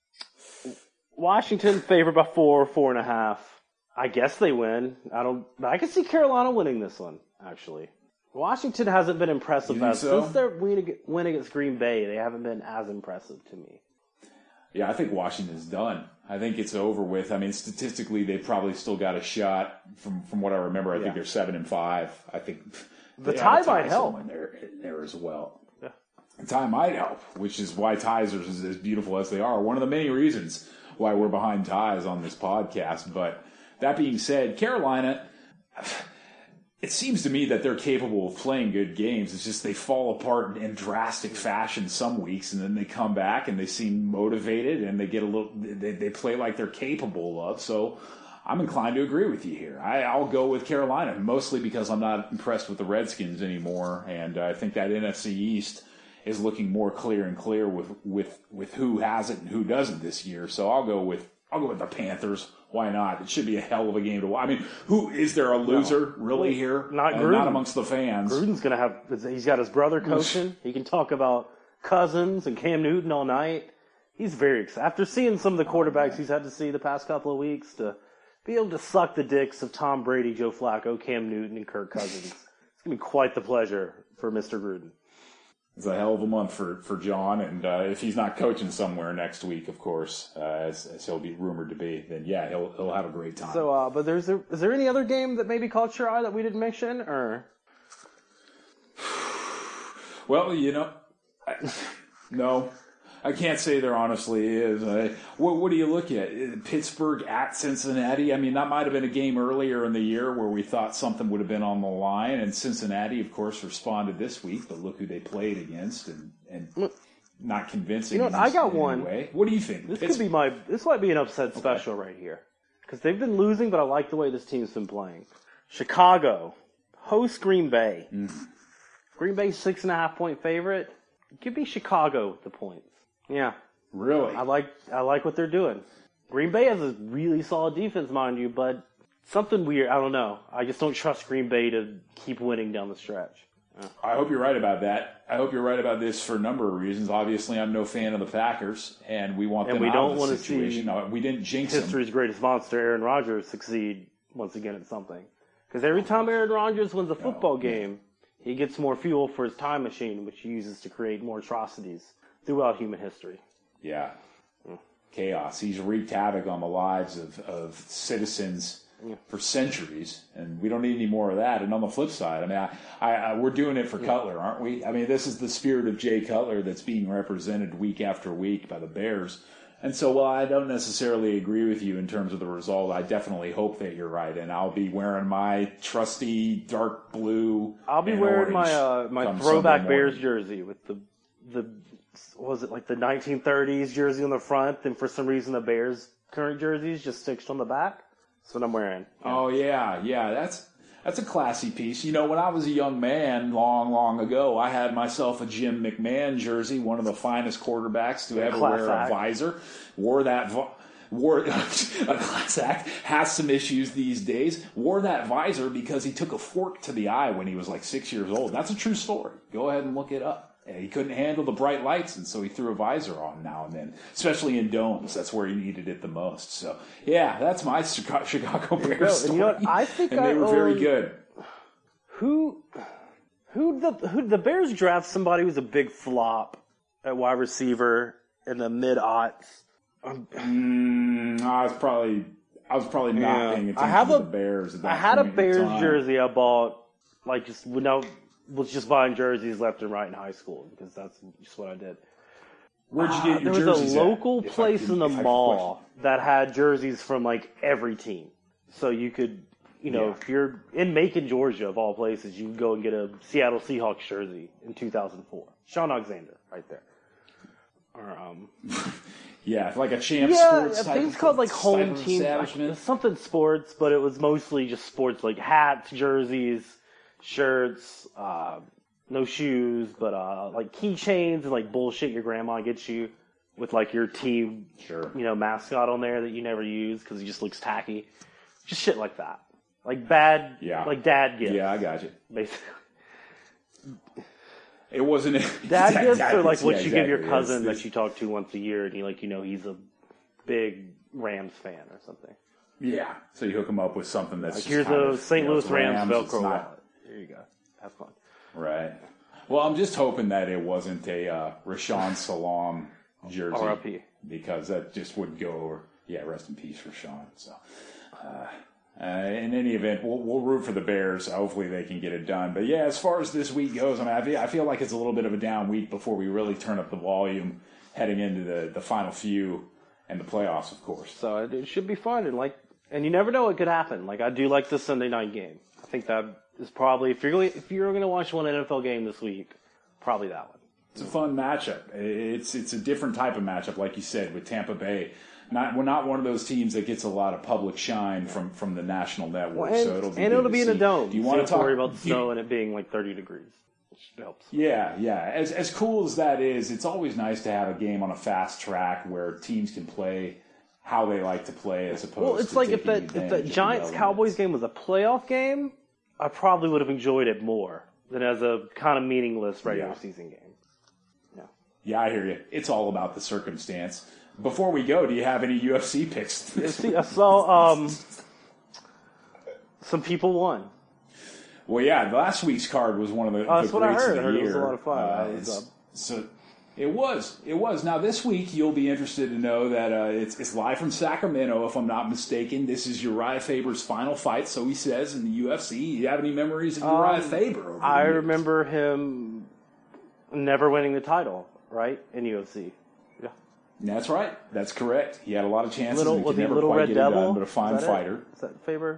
Washington favored by four, four and a half. I guess they win. I don't. I can see Carolina winning this one. Actually, Washington hasn't been impressive as, so? since their win, win against Green Bay. They haven't been as impressive to me. Yeah, I think Washington's done. I think it's over with. I mean, statistically, they probably still got a shot. From from what I remember, I yeah. think they're seven and five. I think the tie might help in there, in there as well. Yeah. The tie might help, which is why ties are as, as beautiful as they are. One of the many reasons why we're behind ties on this podcast. But that being said, Carolina, it seems to me that they're capable of playing good games. It's just they fall apart in drastic fashion some weeks, and then they come back and they seem motivated and they get a little. They, they play like they're capable of. So I'm inclined to agree with you here. I, I'll go with Carolina, mostly because I'm not impressed with the Redskins anymore, and I think that N F C East is looking more clear and clear with, with, with who has it and who doesn't this year. So I'll go with I'll go with the Panthers. Why not? It should be a hell of a game to watch. I mean, who is there a loser no. really here? Not uh, Gruden. Not amongst the fans. Gruden's going to have. He's got his brother coaching. He can talk about Cousins and Cam Newton all night. He's very excited. After seeing some of the quarterbacks he's had to see the past couple of weeks, to be able to suck the dicks of Tom Brady, Joe Flacco, Cam Newton, and Kirk Cousins, it's going to be quite the pleasure for Mister Gruden. It's a hell of a month for, for John, and uh, if he's not coaching somewhere next week, of course, uh, as, as he'll be rumored to be, then yeah, he'll he'll have a great time. So, uh, but there's a, is there any other game that maybe caught your eye that we didn't mention, or? Well, you know, I, no, I can't say there honestly is. Uh, what what do you look at? Pittsburgh at Cincinnati. I mean, that might have been a game earlier in the year where we thought something would have been on the line, and Cincinnati, of course, responded this week. But look who they played against, and and not convincing. You know what, I got in one. any way. What do you think? This Pitts- could be my. This might be an upset special right here because they've been losing, but I like the way this team's been playing. Chicago hosts Green Bay. Mm. Green Bay six and a half point favorite. Give me Chicago with the points. Yeah, Really? I like. I like what they're doing. Green Bay has a really solid defense, mind you, but something weird. I don't know. I just don't trust Green Bay to keep winning down the stretch. I hope you're right about that. I hope you're right about this for a number of reasons. Obviously, I'm no fan of the Packers, and we want And them we out don't of wanna the see situation. No, we didn't jinx them. History's greatest monster, Aaron Rodgers, succeed once again at something. Because every time Aaron Rodgers wins a football game, he gets more fuel for his time machine, which he uses to create more atrocities throughout human history. Yeah. Chaos. He's wreaked havoc on the lives of, of citizens Yeah. for centuries, and we don't need any more of that. And on the flip side, I mean, I, I, I, we're doing it for Yeah. Cutler, aren't we? I mean, this is the spirit of Jay Cutler that's being represented week after week by the Bears. And so, while I don't necessarily agree with you in terms of the result, I definitely hope that you're right, and I'll be wearing my trusty dark blue. I'll be and wearing my orange uh, my come throwback Sunday Bears morning. jersey with the the what was it like the nineteen thirties jersey on the front, and for some reason the Bears current jerseys just stitched on the back. That's what I'm wearing. Oh yeah, yeah, that's that's a classy piece. You know, when I was a young man, long, long ago, I had myself a Jim McMahon jersey, one of the finest quarterbacks to ever class wear act. a visor. Wore that. Vi- Wore a class act, has some issues these days. Wore that visor because he took a fork to the eye when he was like six years old. That's a true story. Go ahead and look it up. And he couldn't handle the bright lights, and so he threw a visor on now and then, especially in domes. That's where he needed it the most. So, yeah, that's my Chicago, Chicago Bears go. story. And you know what? I think and I they were very own- good. Who who the who the Bears draft somebody who's a big flop at wide receiver in the mid aughts. Mm, I was probably I was probably not Yeah. paying I attention have to a- the Bears. At that I had a point in Bears time. jersey I bought, like just when I was just buying jerseys left and right in high school because that's just what I did. Where'd you Uh, get your there was jerseys a at, local if I place can- in the if I can mall question? that had jerseys from like every team, so you could, you know, Yeah. if you're in Macon, Georgia, of all places, you can go and get a Seattle Seahawks jersey in two thousand four. Sean Alexander, right there. Or um, Yeah, like a champ yeah, sports I type think of- it's called like type home of team, like, establishment. something sports, but it was mostly just sports, like hats, jerseys, shirts, uh, no shoes, but uh, like keychains and like bullshit your grandma gets you with like your team, Sure. you know, mascot on there that you never use because he just looks tacky, just shit like that, like bad, Yeah. like dad gifts, Yeah, I got you. basically. It wasn't Dad Dad gifts are like gifts, what yeah, you give your exactly. cousin It's- that you talk to once a year, and you like, you know, he's a big Rams fan or something. Yeah, so you hook them up with something that's Like just here's kind a of, Saint you know, Louis it's Rams Rams, it's Velcro not- wallet. There you go. Have fun. Right. Well, I'm just hoping that it wasn't a uh, Rashawn Salam jersey. R I P Because that just wouldn't go over. Yeah, rest in peace, Rashawn. So, uh, uh, in any event, we'll, we'll root for the Bears. Hopefully they can get it done. But yeah, as far as this week goes, I mean, I feel, I feel like it's a little bit of a down week before we really turn up the volume heading into the, the final few and the playoffs, of course. So it, it should be fun, and like, and you never know what could happen. Like I do like the Sunday night game. I think that is probably if you're going if you're going to watch one N F L game this week, probably that one. It's a fun matchup. It's it's a different type of matchup, like you said, with Tampa Bay. Not we're not one of those teams that gets a lot of public shine from, from the national network. Well, and, so it'll be and good it'll to be in see. a dome. Do you so want you to don't talk worry about the do you- snow and it being like thirty degrees, which helps. Yeah, yeah. As as cool as that is, it's always nice to have a game on a fast track where teams can play how they like to play, as opposed. Well, it's to like if taking that if advantage that of the Giants elements. Cowboys game was a playoff game, I probably would have enjoyed it more than as a kind of meaningless regular Yeah. season game. No. Yeah, I hear you. It's all about the circumstance. Before we go, do you have any U F C picks? See, I saw um, some people won. Well, yeah, last week's card was one of the, Oh, that's the what I greats heard. of I the heard it was year. a lot of fun. Uh, I was, it's- uh, so it was, it was. Now this week you'll be interested to know that uh, it's it's live from Sacramento, if I'm not mistaken. This is Uriah Faber's final fight, so he says in the U F C. You have any memories of Uriah Um, Faber? Over the I years? remember him never winning the title, right, in U F C. Yeah. That's right. That's correct. He had a lot of chances. Little and was could he never Little quite Red get Devil? it done, but a fine Is that fighter. It? Is that Faber?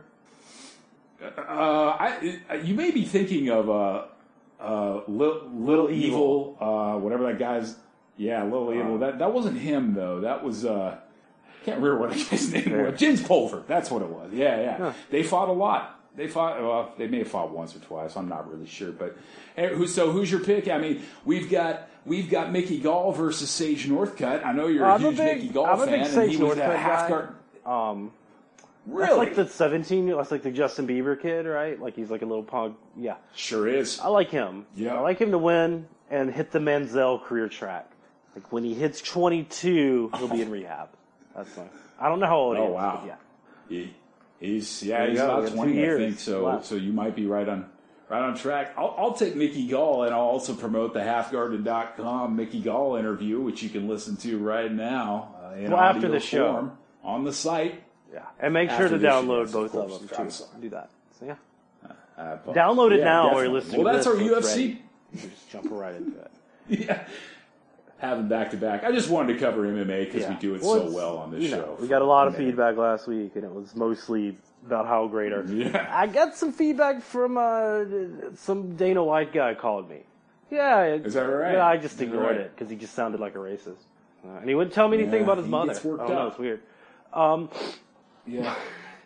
Uh, I, you may be thinking of uh, uh, Little, Little Evil, uh, whatever that guy's. Yeah, Little Evil. That that wasn't him though. That was uh, I can't remember what his name was. Jens Pulver. That's what it was. Yeah, yeah. Huh. They fought a lot. They fought. Well, they may have fought once or twice. I'm not really sure. But who? So who's your pick? I mean, we've got we've got Mickey Gall versus Sage Northcutt. I know you're a I'm huge a big, Mickey Gall I'm a fan, big and Sage he was a Northcutt half guy. guard. Um, Really? That's like the seventeen. That's like the Justin Bieber kid, right? Like he's like a little punk. Yeah, sure is. I like him. Yeah, I like him to win and hit the Manziel career track. Like when he hits twenty-two, he'll be in rehab. That's my. I don't know how old he oh, is. Oh wow. Yeah. He, he's yeah he's go. about We got two twenty, I years think. So left. so you might be right on right on track. I'll, I'll take Mickey Gall, and I'll also promote the half guarded dot com Mickey Gall interview, which you can listen to right now uh, in Well, after audio the show. form on the site. Yeah, and make sure After to this download show, both of of course. them I'm too. sorry. Do that. So yeah, Uh, download it yeah, now while definitely. you're listening. Well, to that's this, our so U F it's C. ready. You just jump right into it. Yeah. Having back to back. I just wanted to cover M M A because Yeah. we do it Well, so it's- well on this you show. know, we got a lot of for a minute. feedback last week, and it was mostly about how great our. Yeah. I got some feedback from uh, some Dana White guy called me. Yeah, it- Is that right? Yeah, I just Is that ignored right? it because he just sounded like a racist, uh, and he wouldn't tell me anything Yeah, about his he mother. gets worked I don't know, up. it's weird. Um, Yeah.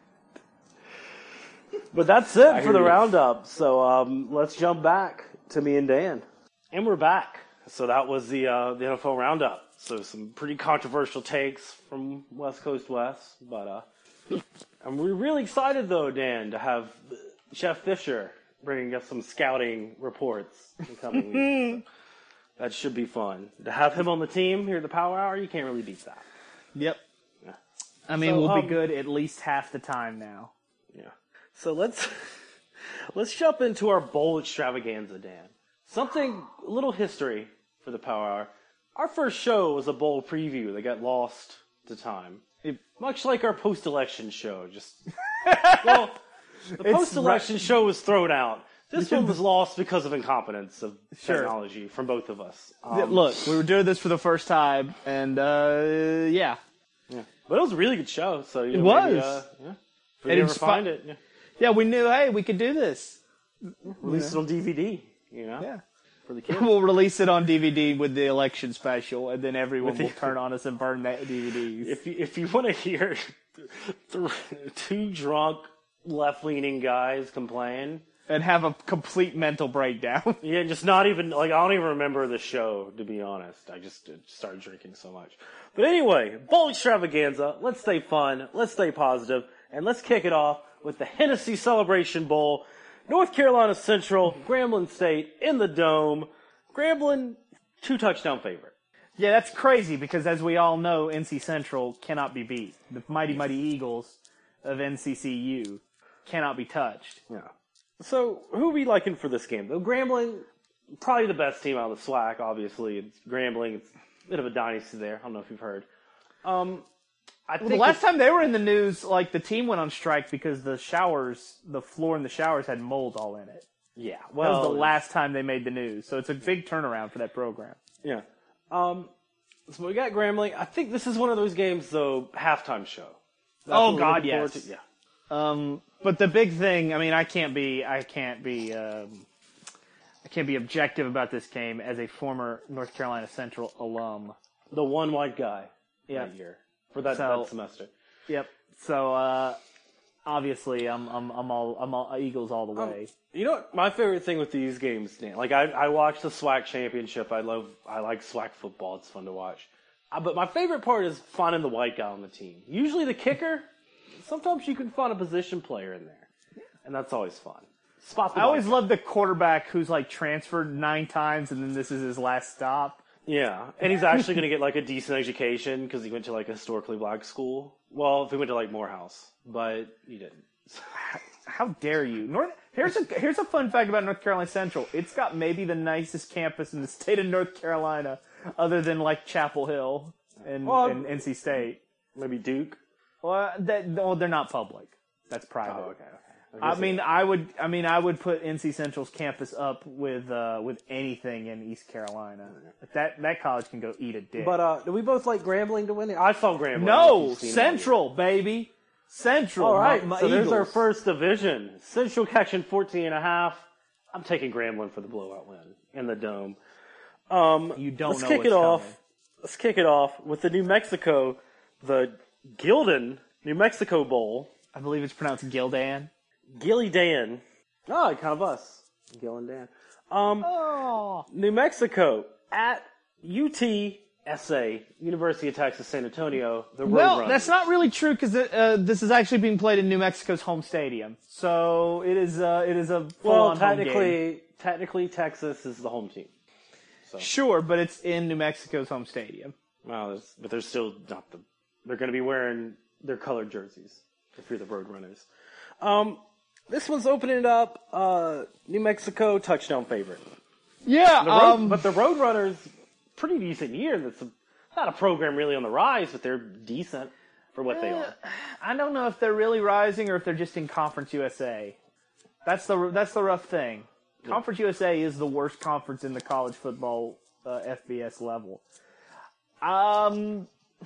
but that's it I for hear the you. roundup. So um, let's jump back to me and Dan, and we're back. So that was the uh, the N F L roundup. So some pretty controversial takes from West Coast West, but uh, and we're really excited though, Dan, to have Chef Fisher bringing us some scouting reports in the coming weeks. So that should be fun. To have him on the team here at the Power Hour, you can't really beat that. Yep. Yeah. I mean, So, we'll um, be good at least half the time now. Yeah. So let's let's jump into our bowl extravaganza, Dan. Something, a little history for the Power Hour. Our first show was a bowl preview that got lost to time. It, much like our post-election show, just well, the It's post-election right- show was thrown out. This one was lost because of incompetence of Sure. technology from both of us. Yeah, Um, Look, we were doing this for the first time, and uh, yeah. yeah. But it was a really good show. So you It know, maybe, was. uh, yeah. If It you ever inspi- find it, yeah. Yeah, we knew, hey, we could do this. release it on D V D. You know, Yeah. for the kids. We'll release it on D V D with the election special, and then everyone With will the- turn on us and burn that D V Ds. If you, if you want to hear th- two drunk left-leaning guys complain, And have a complete mental breakdown. yeah, just not even like I don't even remember the show to be honest. I just uh, started drinking so much. But anyway, bowl extravaganza. Let's stay fun. Let's stay positive, and let's kick it off with the Hennessy Celebration Bowl. North Carolina Central, Grambling State in the Dome. Grambling, two touchdown favorite. Yeah, that's crazy because, as we all know, N C Central cannot be beat. The mighty, mighty Eagles of N C C U cannot be touched. Yeah. So, who are we liking for this game? Though Grambling, probably the best team out of the SWAC, obviously. It's Grambling. It's a bit of a dynasty there. I don't know if you've heard. Um, I Well, think the last it's- time they were in the news, like, the team went on strike because the showers, the floor in the showers had mold all in it. Yeah. That Well, was the last time they made the news. So it's a big turnaround for that program. Yeah. Um, so we got Grambling. I think this is one of those games, though, halftime show. That's Oh, what we're God, looking forward yes. to. Yeah. Um, but the big thing, I mean, I can't be, I can't be, um, I can't be objective about this game as a former North Carolina Central alum. The one white guy Yeah. that year for that, So- that semester. Yep. So, uh, obviously, I'm, I'm, I'm all, I'm all Eagles all the way. You know what? My favorite thing with these games, Dan, like I, I watch the SWAC championship. I love, I like SWAC football. It's fun to watch. Uh, but my favorite part is finding the white guy on the team. Usually the kicker. Sometimes you can find a position player in there, and that's always fun. Spot the I always white guy. love the quarterback who's like transferred nine times and then this is his last stop. Yeah, and he's actually going to get like a decent education because he went to like a historically black school. Well, if he went to like Morehouse, but he didn't. How dare you? North, here's a here's a fun fact about North Carolina Central. It's got maybe the nicest campus in the state of North Carolina, other than like Chapel Hill and, Well, and N C State. Maybe Duke. Well, that, well, they're not public. That's private. Oh, okay. okay. I guess mean, I would. I mean, I would put N C Central's campus up with uh, with anything in East Carolina. Like that that college can go eat a dick. But uh, do we both like Grambling to win it? I saw Grambling. no, You've seen it. Central, baby, Central. All right, my, my so there's our Eagles. first division. Central catching fourteen and a half. I'm taking Grambling for the blowout win in the Dome. Um, You don't let's know kick what's it off. coming. let's kick it off with the New Mexico, the Gildan New Mexico Bowl. I believe it's pronounced Gildan. Gilly Dan. Oh, kind of us. Gil and Dan. Um, Oh. New Mexico at U T S A, University of Texas San Antonio, the Road Well, Runners. that's not really true because uh, this is actually being played in New Mexico's home stadium. So it is. Uh, it is a Well, full-on home game. technically, technically Texas is the home team. Sure, but it's in New Mexico's home stadium. Well, there's, but they're still not the. They're going to be wearing their colored jerseys if you're the Road Runners. Um, this one's opening up. Uh, New Mexico touchdown favorite. Yeah, The road, um, but the Road Runners, pretty decent year. That's a, not a program really on the rise, but they're decent for what they are. I don't know if they're really rising or if they're just in Conference U S A. That's the that's the rough thing. Conference U S A is the worst conference in the college football uh, F B S level. Um,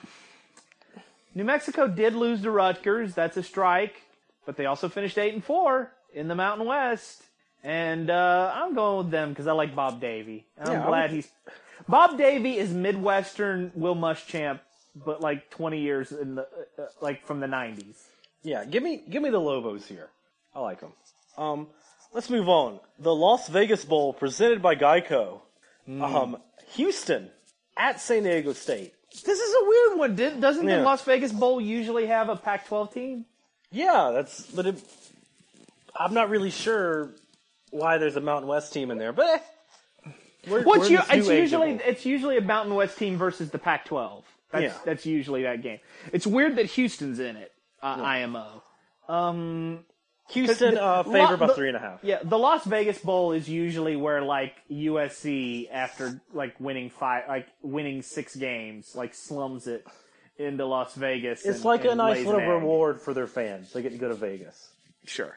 New Mexico did lose to Rutgers. That's a strike, but they also finished eight and four in the Mountain West. And uh, I'm going with them because I like Bob Davie. And I'm Yeah, I glad would- he's Bob Davie is Midwestern Will Muschamp, but like twenty years in the uh, like from the nineties. Yeah, give me give me the Lobos here. I like them. Um, let's move on. The Las Vegas Bowl presented by Geico. Um, Houston at San Diego State. This is a weird one. Did, doesn't Yeah. the Las Vegas Bowl usually have a Pac twelve team? Yeah, that's. But it, I'm not really sure why there's a Mountain West team in there. But eh, we're, What's we're you, in the it's two-age usually bowl. it's usually a Mountain West team versus the Pac twelve. That's Yeah. that's usually that game. It's weird that Houston's in it. Uh, I M O. Um, Houston uh, the- favor by the- three and a half. Yeah, the Las Vegas Bowl is usually where like U S C after like winning five, like winning six games, like slums it into Las Vegas. It's and- like a and nice lays little an egg. reward for their fans. They get to go to Vegas. Sure.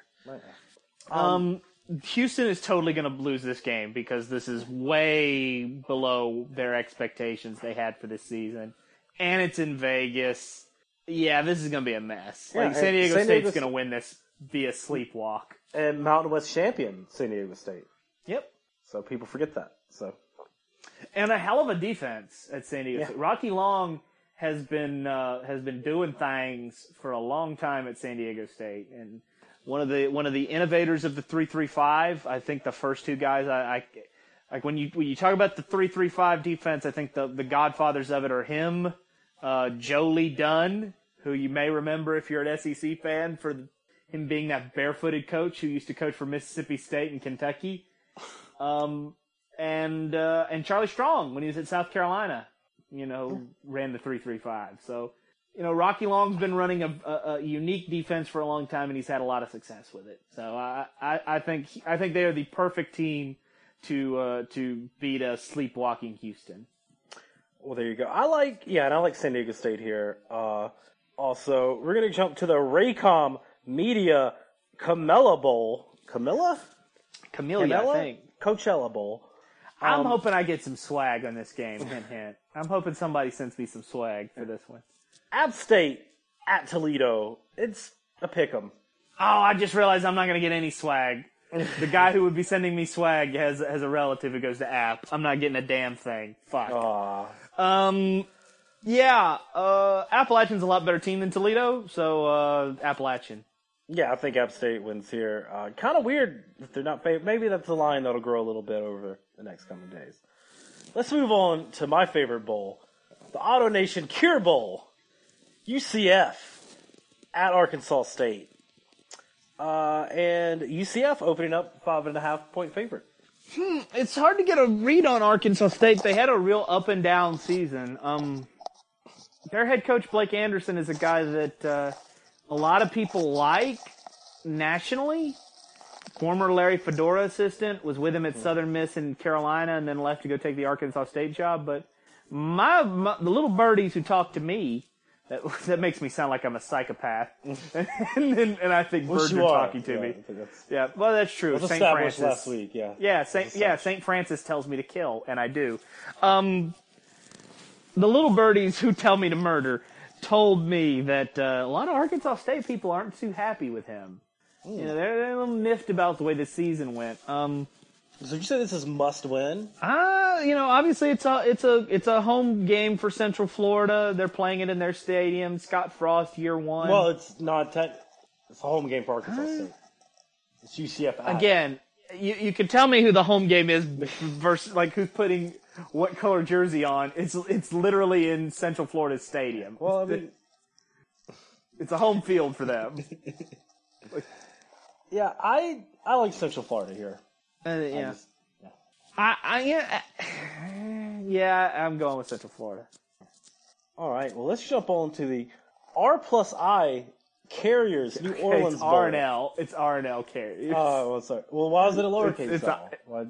Um, Houston is totally going to lose this game because this is way below their expectations they had for this season, and it's in Vegas. Yeah, this is going to be a mess. Yeah, like San and Diego San State's Diego's- going to win this via sleepwalk. And Mountain West champion San Diego State. Yep. So people forget that. So And a hell of a defense at San Diego Yeah. State. Rocky Long has been uh, has been doing things for a long time at San Diego State, and one of the one of the innovators of the three three five. I think the first two guys I, I like when you when you talk about the three three five defense, I think the the godfathers of it are him, uh, Joe Lee Dunn, who you may remember if you're an S E C fan for him being that barefooted coach who used to coach for Mississippi State and Kentucky. Um, and uh, and Charlie Strong when he was at South Carolina, you know, ran the three three five. So, you know, Rocky Long's been running a, a, a unique defense for a long time, and he's had a lot of success with it. So I I, I think I think they are the perfect team to uh, to beat a sleepwalking Houston. well, there you go. I like yeah, and I like San Diego State here. Uh, also, we're gonna jump to the Raycom Media Camilla Bowl. Camilla? Camellia, Camilla? I think. Coachella Bowl. I'm Um, hoping I get some swag on this game. Hint, hint. I'm hoping somebody sends me some swag for this one. App State at Toledo. It's a pick'em. Oh, I just realized I'm not going to get any swag. The guy who would be sending me swag has has a relative who goes to App. I'm not getting a damn thing. Fuck. Aw. Um, yeah, uh, Appalachian's a lot better team than Toledo, so uh, Appalachian. Yeah, I think App State wins here. Uh, kind of weird that they're not favorite. Maybe that's a line that'll grow a little bit over the next coming days. Let's move on to my favorite bowl, the Auto Nation Cure Bowl. U C F at Arkansas State. Uh, and U C F opening up five and a half point favorite. It's hard to get a read on Arkansas State. They had a real up and down season. Um, their head coach, Blake Anderson, is a guy that uh, a lot of people like nationally. Former Larry Fedora assistant, was with him at Southern Miss in Carolina and then left to go take the Arkansas State job. But my, my the little birdies who talk to me, that, that makes me sound like I'm a psychopath. and, and, and I think Which birds you are are. talking to Yeah, me. I think that's- Yeah, well, that's true. was Saint established Francis. last week, yeah. Yeah, Saint yeah, Saint Francis tells me to kill, and I do. Um, the little birdies who tell me to murder told me that uh, a lot of Arkansas State people aren't too happy with him. You know, they're, they're a little miffed about the way the season went. Um, So you say this is must win? Uh, you know, obviously it's a it's a it's a home game for Central Florida. They're playing it in their stadium. Scott Frost, year one. Well, it's not. Tech, it's a home game for Arkansas State. It's U C F at. Again, you you can tell me who the home game is versus like who's putting what color jersey on. It's it's literally in Central Florida Stadium. Well, I mean, it's a home field for them. yeah, I I like Central Florida here. Uh, I yeah. just- yeah. I, I yeah, yeah, I'm going with Central Florida. All right. Well, let's jump on to the R plus I Carriers New Orleans It's Bowl. R and L. It's R and L Carriers. Oh, well, sorry. Well, why is it a lowercase It's- it's L? a- Why-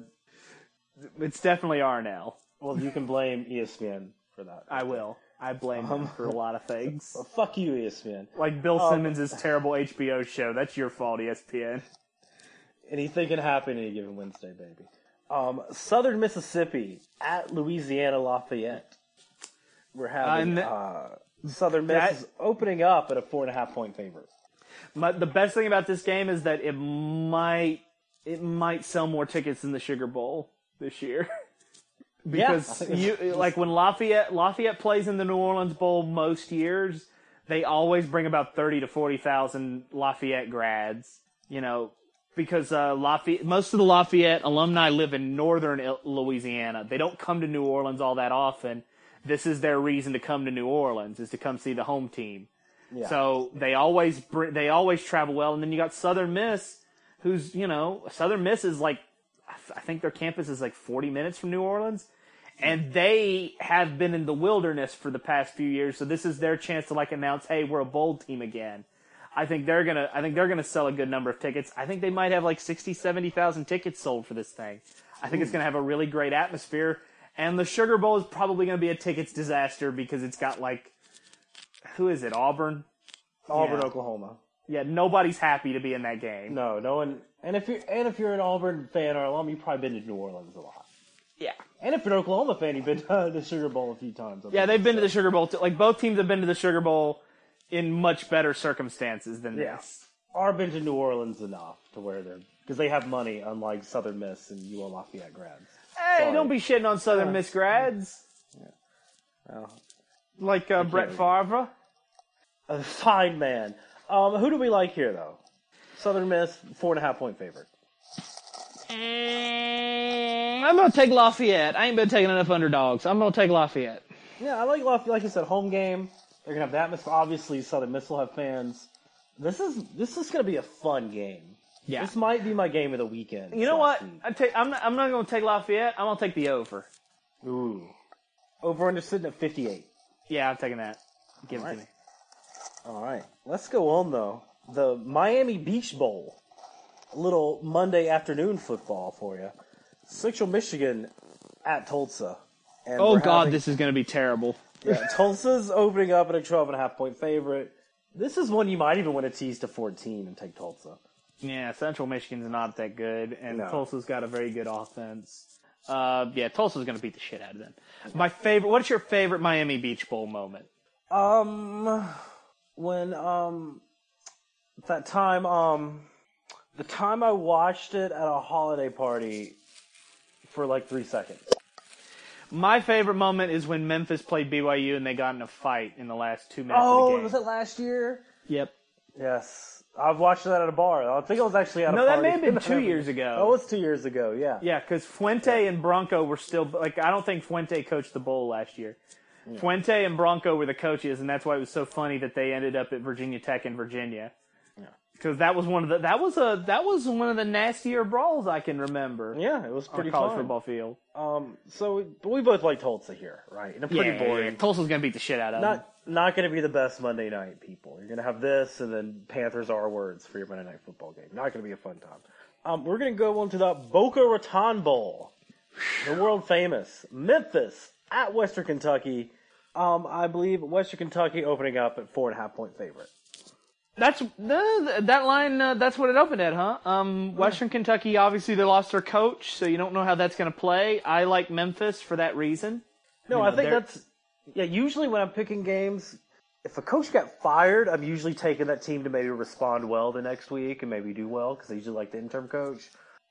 It's definitely R and L. Well, you can blame E S P N for that. I will. I blame them for a lot of things. Well, fuck you, E S P N. Like Bill Um, Simmons' terrible H B O show. That's your fault, E S P N. Anything can happen any given Wednesday, baby. Um, Southern Mississippi at Louisiana Lafayette. We're having Uh, uh, Southern Miss that- is opening up at a four and a half point favorite. My, the best thing about this game is that it might it might sell more tickets than the Sugar Bowl this year. Yeah, I Because think you it's- like when Lafayette Lafayette plays in the New Orleans Bowl most years, they always bring about thirty to forty thousand Lafayette grads. You know, because uh, Lafayette most of the Lafayette alumni live in northern Il- Louisiana. They don't come to New Orleans all that often. This is their reason to come to New Orleans, is to come see the home team. Yeah. So they always br- they always travel well, and then you got Southern Miss, who's you know Southern Miss is like I th- I think their campus is like forty minutes from New Orleans, and they have been in the wilderness for the past few years. So this is their chance to like announce, hey, we're a bowl team again. I think they're gonna I think they're gonna sell a good number of tickets. I think they might have like sixty, seventy thousand tickets sold for this thing. I think it's gonna have a really great atmosphere, and the Sugar Bowl is probably gonna be a tickets disaster because it's got like. Who is it? Auburn? Auburn, Yeah. Oklahoma. Yeah, nobody's happy to be in that game. No, no one. And if you're and if you're an Auburn fan or alum, you've probably been to New Orleans a lot. Yeah. And if you're an Oklahoma fan, you've been to the Sugar Bowl a few times. I Yeah, think. they've been to the Sugar Bowl. Too. Like, both teams have been to the Sugar Bowl in much better circumstances than Yeah. this. Or been to New Orleans enough to where they're because they have money, unlike Southern Miss and U L Lafayette grads. Hey, Sorry. don't be shitting on Southern Uh, Miss grads. Well, Like uh, Brett Favre. a fine man. Um, who do we like here, though? Southern Miss, four and a half point favorite. Mm, I'm going to take Lafayette. I ain't been taking enough underdogs. I'm going to take Lafayette. Yeah, I like Lafayette. Like I said, home game. They're gonna have the atmosphere. Obviously, Southern Miss will have fans. This is this is gonna be a fun game. Yeah. This might be my game of the weekend. You know what? slash week. I take, I'm not, I'm not going to take Lafayette. I'm going to take the over. Ooh. Over under sitting at fifty-eight. Yeah, I'm taking that. Give it All to right. me. All right. Let's go on, though. The Miami Beach Bowl. A little Monday afternoon football for you. Central Michigan at Tulsa. And Oh, we're God, having- this is going to be terrible. Yeah, Tulsa's opening up at a twelve and a half point favorite. This is one you might even want to tease to fourteen and take Tulsa. Yeah, Central Michigan's not that good, and No. Tulsa's got a very good offense. Uh, yeah, Tulsa's going to beat the shit out of them. My favorite. What's your favorite Miami Beach Bowl moment? Um, when, um, that time, um, the time I watched it at a holiday party for like three seconds. My favorite moment is when Memphis played B Y U and they got in a fight in the last two minutes of the Oh, game. was it last year? Yep. Yes. I've watched that at a bar. I think it was actually at a No, party. that may have been two years ago. Oh, it was two years ago, yeah. Yeah, because Fuente and Bronco were still like I don't think Fuente coached the bowl last year. Fuente and Bronco were the coaches, and that's why it was so funny that they ended up at Virginia Tech in Virginia. Because that was one of the that was a that was one of the nastier brawls I can remember. Yeah, it was on a pretty college fun. football field. Um, so, but we both like Tulsa here, right? And a pretty yeah, boring. yeah, yeah. Tulsa's gonna beat the shit out of them. Not not going to be the best Monday night, people. You're going to have this, and then Panthers are words for your Monday night football game. Not going to be a fun time. Um, we're going to go on to the Boca Raton Bowl, the world famous Memphis at Western Kentucky. Um, I believe Western Kentucky opening up at four and a half point favorite. That's the, that line. Uh, that's what it opened at, huh? Um, Western Kentucky. Obviously, they lost their coach, so you don't know how that's going to play. I like Memphis for that reason. No, You I know, think they're- that's yeah. Usually when I'm picking games, if a coach got fired, I'm usually taking that team to maybe respond well the next week and maybe do well because I usually like the interim coach.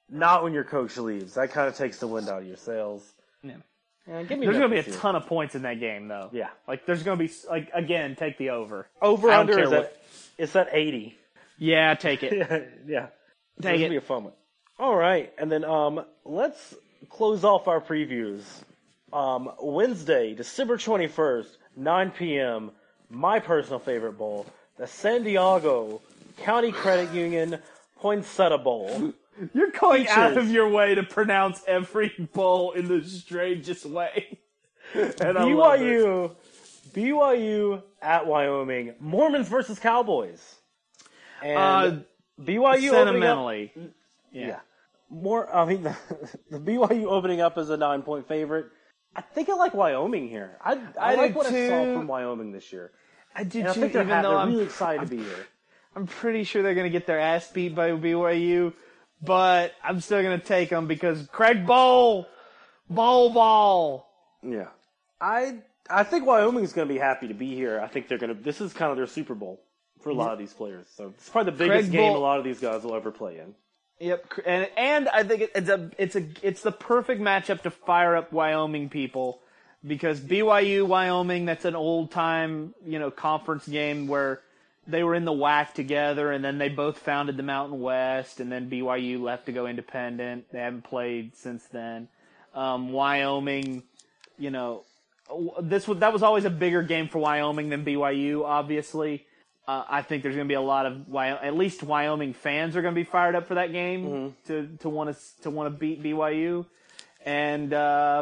Not when your coach leaves. That kind of takes the wind out of your sails. Yeah. Yeah, give me There's going to be a Memphis here. ton of points in that game, though. Yeah. Like, there's going to be, like, again, take the over. Over I don't under care is what- at, it's at eighty. Yeah, take it. yeah. yeah. It's Take gonna it. be a fun one. All right. And then um, let's close off our previews. Um, Wednesday, December twenty-first, nine p.m., my personal favorite bowl, the San Diego County Credit Union Poinsettia Bowl. You're going out Features. of your way to pronounce every bowl in the strangest way. And I B love Y it. U, B Y U at Wyoming, Mormons versus Cowboys. And Uh, B Y U opening up, Sentimentally. yeah. More, I mean, the, the B Y U opening up as a nine-point favorite. I think I like Wyoming here. I, I, I like do what I saw too. from Wyoming this year. I did And I too, think they're, even ha- though they're I'm, really excited to be here. I'm pretty sure they're going to get their ass beat by B Y U, but I'm still going to take them because Craig Bowl, Bowl Ball. Yeah. I I think Wyoming's going to be happy to be here. I think they're going to, this is kind of their Super Bowl for a lot of these players. So it's probably the biggest Craig game Bowl- a lot of these guys will ever play in. Yep, and and I think it- it's a it's a it's the perfect matchup to fire up Wyoming people because B Y U Wyoming, that's an old time, you know, conference game where they were in the W A C together and then they both founded the Mountain West and then B Y U left to go independent. They haven't played since then. Um, Wyoming, you know, this was that was always a bigger game for Wyoming than B Y U, obviously. Uh, I think there's going to be a lot of Wy- at least Wyoming fans are going to be fired up for that game Mm-hmm. to to want to to want to beat B Y U, and uh,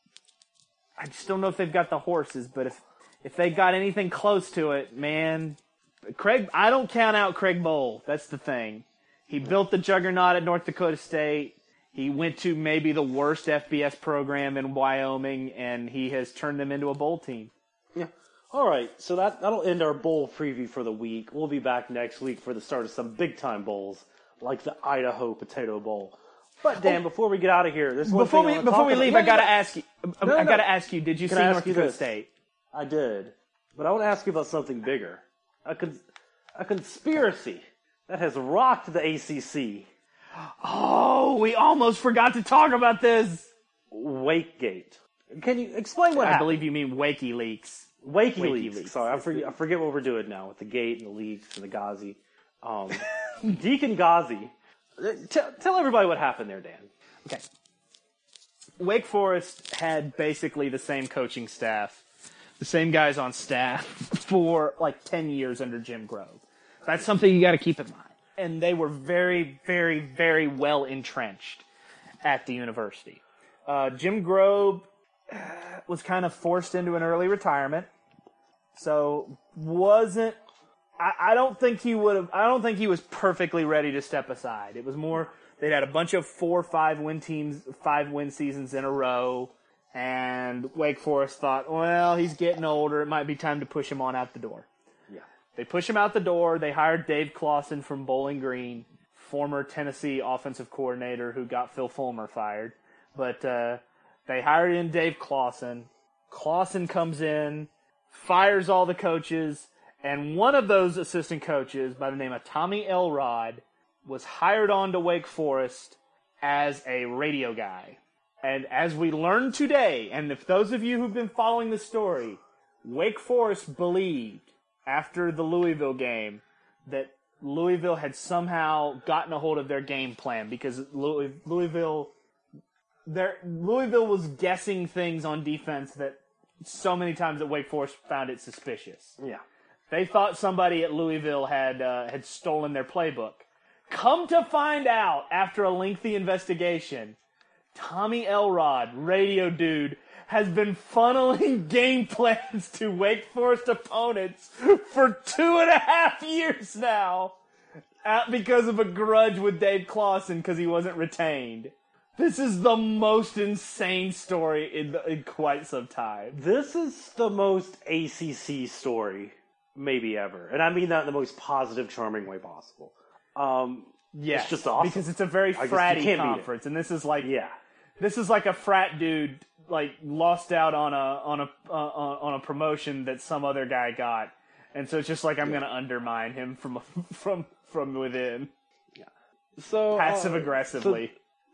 I just don't know if they've got the horses. But if if they got anything close to it, man, Craig, I don't count out Craig Bowl. That's the thing. He built the juggernaut at North Dakota State. He went to maybe the worst F B S program in Wyoming, and he has turned them into a bowl team. Yeah. All right. So that, that'll end our bowl preview for the week. We'll be back next week for the start of some big-time bowls, like the Idaho Potato Bowl. But, Dan, before we get out of here, there's one Before thing I we wanna before talk we about. leave, No, I gotta no, ask you. I no. gotta ask you. Did you Can see I ask North you Dakota this? State? I did. But I want to ask you about something bigger. A, con- a conspiracy that has rocked the A C C. Oh, we almost forgot to talk about this. Wakegate. Can you explain what I happened? believe you mean WikiLeaks. WikiLeaks. WikiLeaks. Sorry, I forget, I forget what we're doing now with the gate and the leaks and the Ghazi. Um, Deacon Ghazi. T- tell everybody what happened there, Dan. Okay. Wake Forest had basically the same coaching staff, the same guys on staff for like ten years under Jim Grove. That's something you got to keep in mind. And they were very, very, very well entrenched at the university. Uh, Jim Grove uh, was kind of forced into an early retirement, so wasn't. I, I don't think he would have. I don't think he was perfectly ready to step aside. It was more. They'd had a bunch of four, five win teams, five win seasons in a row, and Wake Forest thought, well, he's getting older. It might be time to push him on out the door. Yeah. They push him out the door. They hired Dave Clawson from Bowling Green, former Tennessee offensive coordinator who got Phil Fulmer fired. But uh, they hired in Dave Clawson. Clawson comes in, fires all the coaches, and one of those assistant coaches, by the name of Tommy Elrod, was hired on to Wake Forest as a radio guy. And as we learned today, and if those of you who've been following the story, Wake Forest believed after the Louisville game that Louisville had somehow gotten a hold of their game plan because Louis, Louisville, their, Louisville was guessing things on defense that so many times that Wake Forest found it suspicious. Yeah. They thought somebody at Louisville had uh, had stolen their playbook. Come to find out, after a lengthy investigation, Tommy Elrod, radio dude, has been funneling game plans to Wake Forest opponents for two and a half years now uh, because of a grudge with Dave Clawson because he wasn't retained. This is the most insane story in, in quite some time. This is the most A C C story maybe ever. And I mean that in the most positive, charming way possible. Um, Yes, it's just awesome. because it's a very I just- you fratty can't beat it. conference, and this is like Yeah. this is like a frat dude like lost out on a on a uh, on a promotion that some other guy got, and so it's just like I'm gonna undermine him from from from within, So passive uh, aggressively.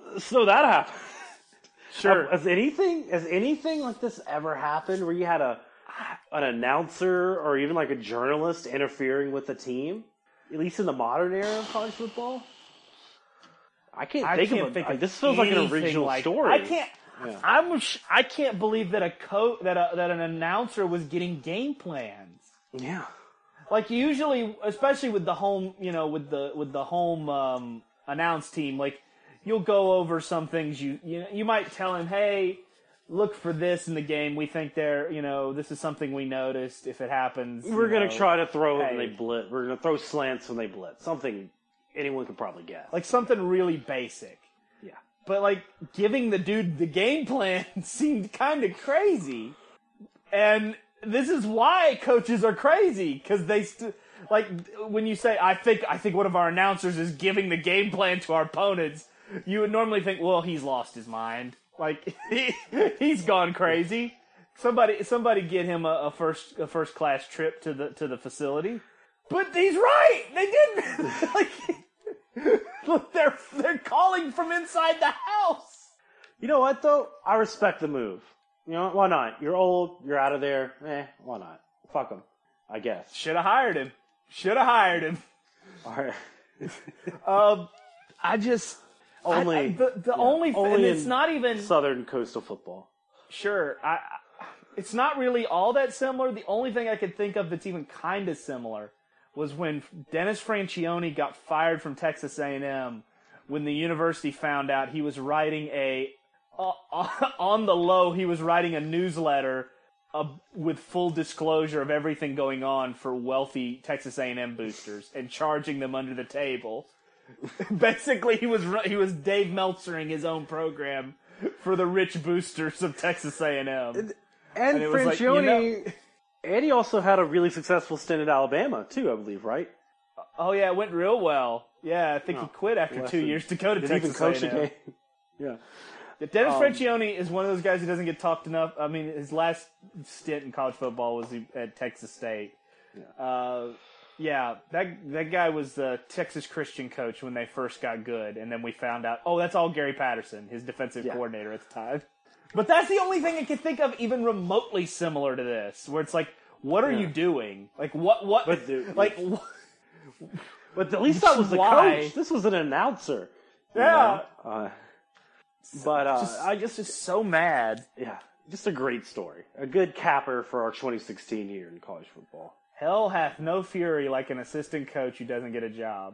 So that happened. Sure. Has anything has anything like this ever happened where you had a an announcer or even like a journalist interfering with the team? At least in the modern era of college football? I can't I think can't of it. think of This feels like an anything original like- story. I can't. Yeah. I'm. sh- I can't believe that a co- that a, that an announcer was getting game plans. Yeah. Like usually, especially with the home, you know, with the with the home um, announce team, like you'll go over some things. You you know, you might tell him, hey, look for this in the game. We think they're, you know, this is something we noticed. If it happens, We're you going know, to try to throw it when hey. they blitz. We're going to throw slants when they blitz. Something anyone could probably guess. like something really basic. Yeah. But like giving the dude the game plan seemed kind of crazy, and this is why coaches are crazy because they st- like when you say I think I think one of our announcers is giving the game plan to our opponents, you would normally think, well, he's lost his mind, like he, he's gone crazy. Somebody somebody get him a, a first a first class trip to the to the facility. But he's right. They didn't. like, look, they're they're calling from inside the house. You know what, though? I respect the move. You know, why not? You're old. You're out of there. Eh, why not? Fuck them, I guess. Should have hired him. Should have hired him. All right. Um, I just Only I, I, the the yeah, only, th- only and it's in not even Southern coastal football. sure. I, I it's not really all that similar. The only thing I could think of that's even kind of similar was when Dennis Franchione got fired from Texas A and M when the university found out he was writing a uh, on the low he was writing a newsletter uh, with full disclosure of everything going on for wealthy Texas A and M boosters and charging them under the table. Basically, he was he was Dave Meltzering his own program for the rich boosters of Texas A and M. And, And it was like, you Franchione, know- and he also had a really successful stint at Alabama, too, I believe, right? Oh yeah, it went real well. Yeah, I think he Oh, quit after less two than- years to go to Did Texas even coach A and M. a game. Yeah. Yeah, Dennis Um, Franchione is one of those guys who doesn't get talked enough. I mean, his last stint in college football was at Texas State. Yeah. Uh, yeah, that that guy was the Texas Christian coach when they first got good, and then we found out, oh, that's all Gary Patterson, his defensive Yeah. coordinator at the time. But that's the only thing I can think of even remotely similar to this, where it's like, what are Yeah. you doing? Like, what, what, But dude, like, wh- But at least that was the Why? coach. This was an announcer. you Yeah. know? Uh, but uh, just, I just, just so mad. yeah, just a great story. A good capper for our twenty sixteen year in college football. Hell hath no fury like an assistant coach who doesn't get a job.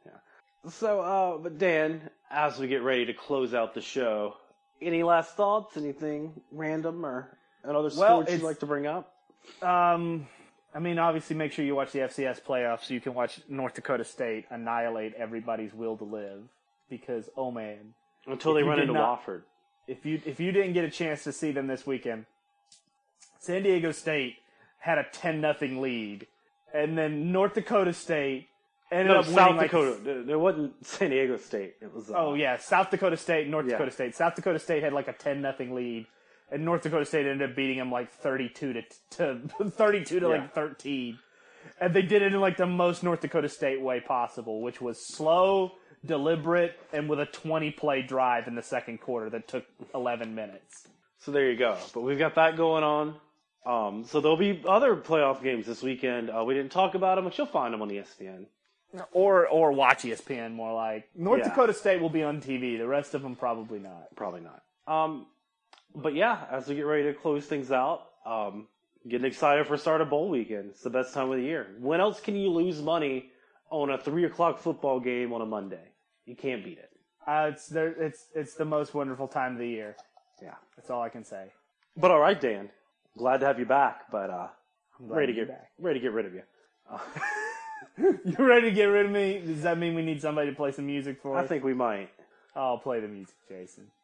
So, uh, but Dan, as we get ready to close out the show, any last thoughts? Anything random or another Well, sports you'd it's- like to bring up? Um, I mean, obviously, make sure you watch the F C S playoffs so you can watch North Dakota State annihilate everybody's will to live. Because, oh man, Until if they you run did into not- Wofford. if you if you didn't get a chance to see them this weekend, San Diego State had a ten nothing lead, and then North Dakota State ended No, up winning South like- Dakota. There- There wasn't San Diego State. It was. Uh, Oh yeah, South Dakota State, North Yeah. Dakota State. South Dakota State had like a ten nothing lead, and North Dakota State ended up beating them like thirty-two to to thirty-two to Yeah. like thirteen, and they did it in like the most North Dakota State way possible, which was slow, deliberate, and with a twenty play drive in the second quarter that took eleven minutes. So there you go. But we've got that going on. Um, so there'll be other playoff games this weekend. Uh, we didn't talk about them, but you'll find them on E S P N. Or or watch E S P N more like. North Yeah. Dakota State will be on T V. The rest of them probably not. Probably not. Um, but yeah, as we get ready to close things out, um, getting excited for start of bowl weekend. It's the best time of the year. When else can you lose money on a three o'clock football game on a Monday? You can't beat it. Uh, it's there. It's it's the most wonderful time of the year. Yeah. That's all I can say. But all right, Dan. Glad to have you back. But uh, I'm glad ready to to be get back. ready to get rid of you. You ready to get rid of me? Does that mean we need somebody to play some music for I us? think we might. I'll play the music, Jason.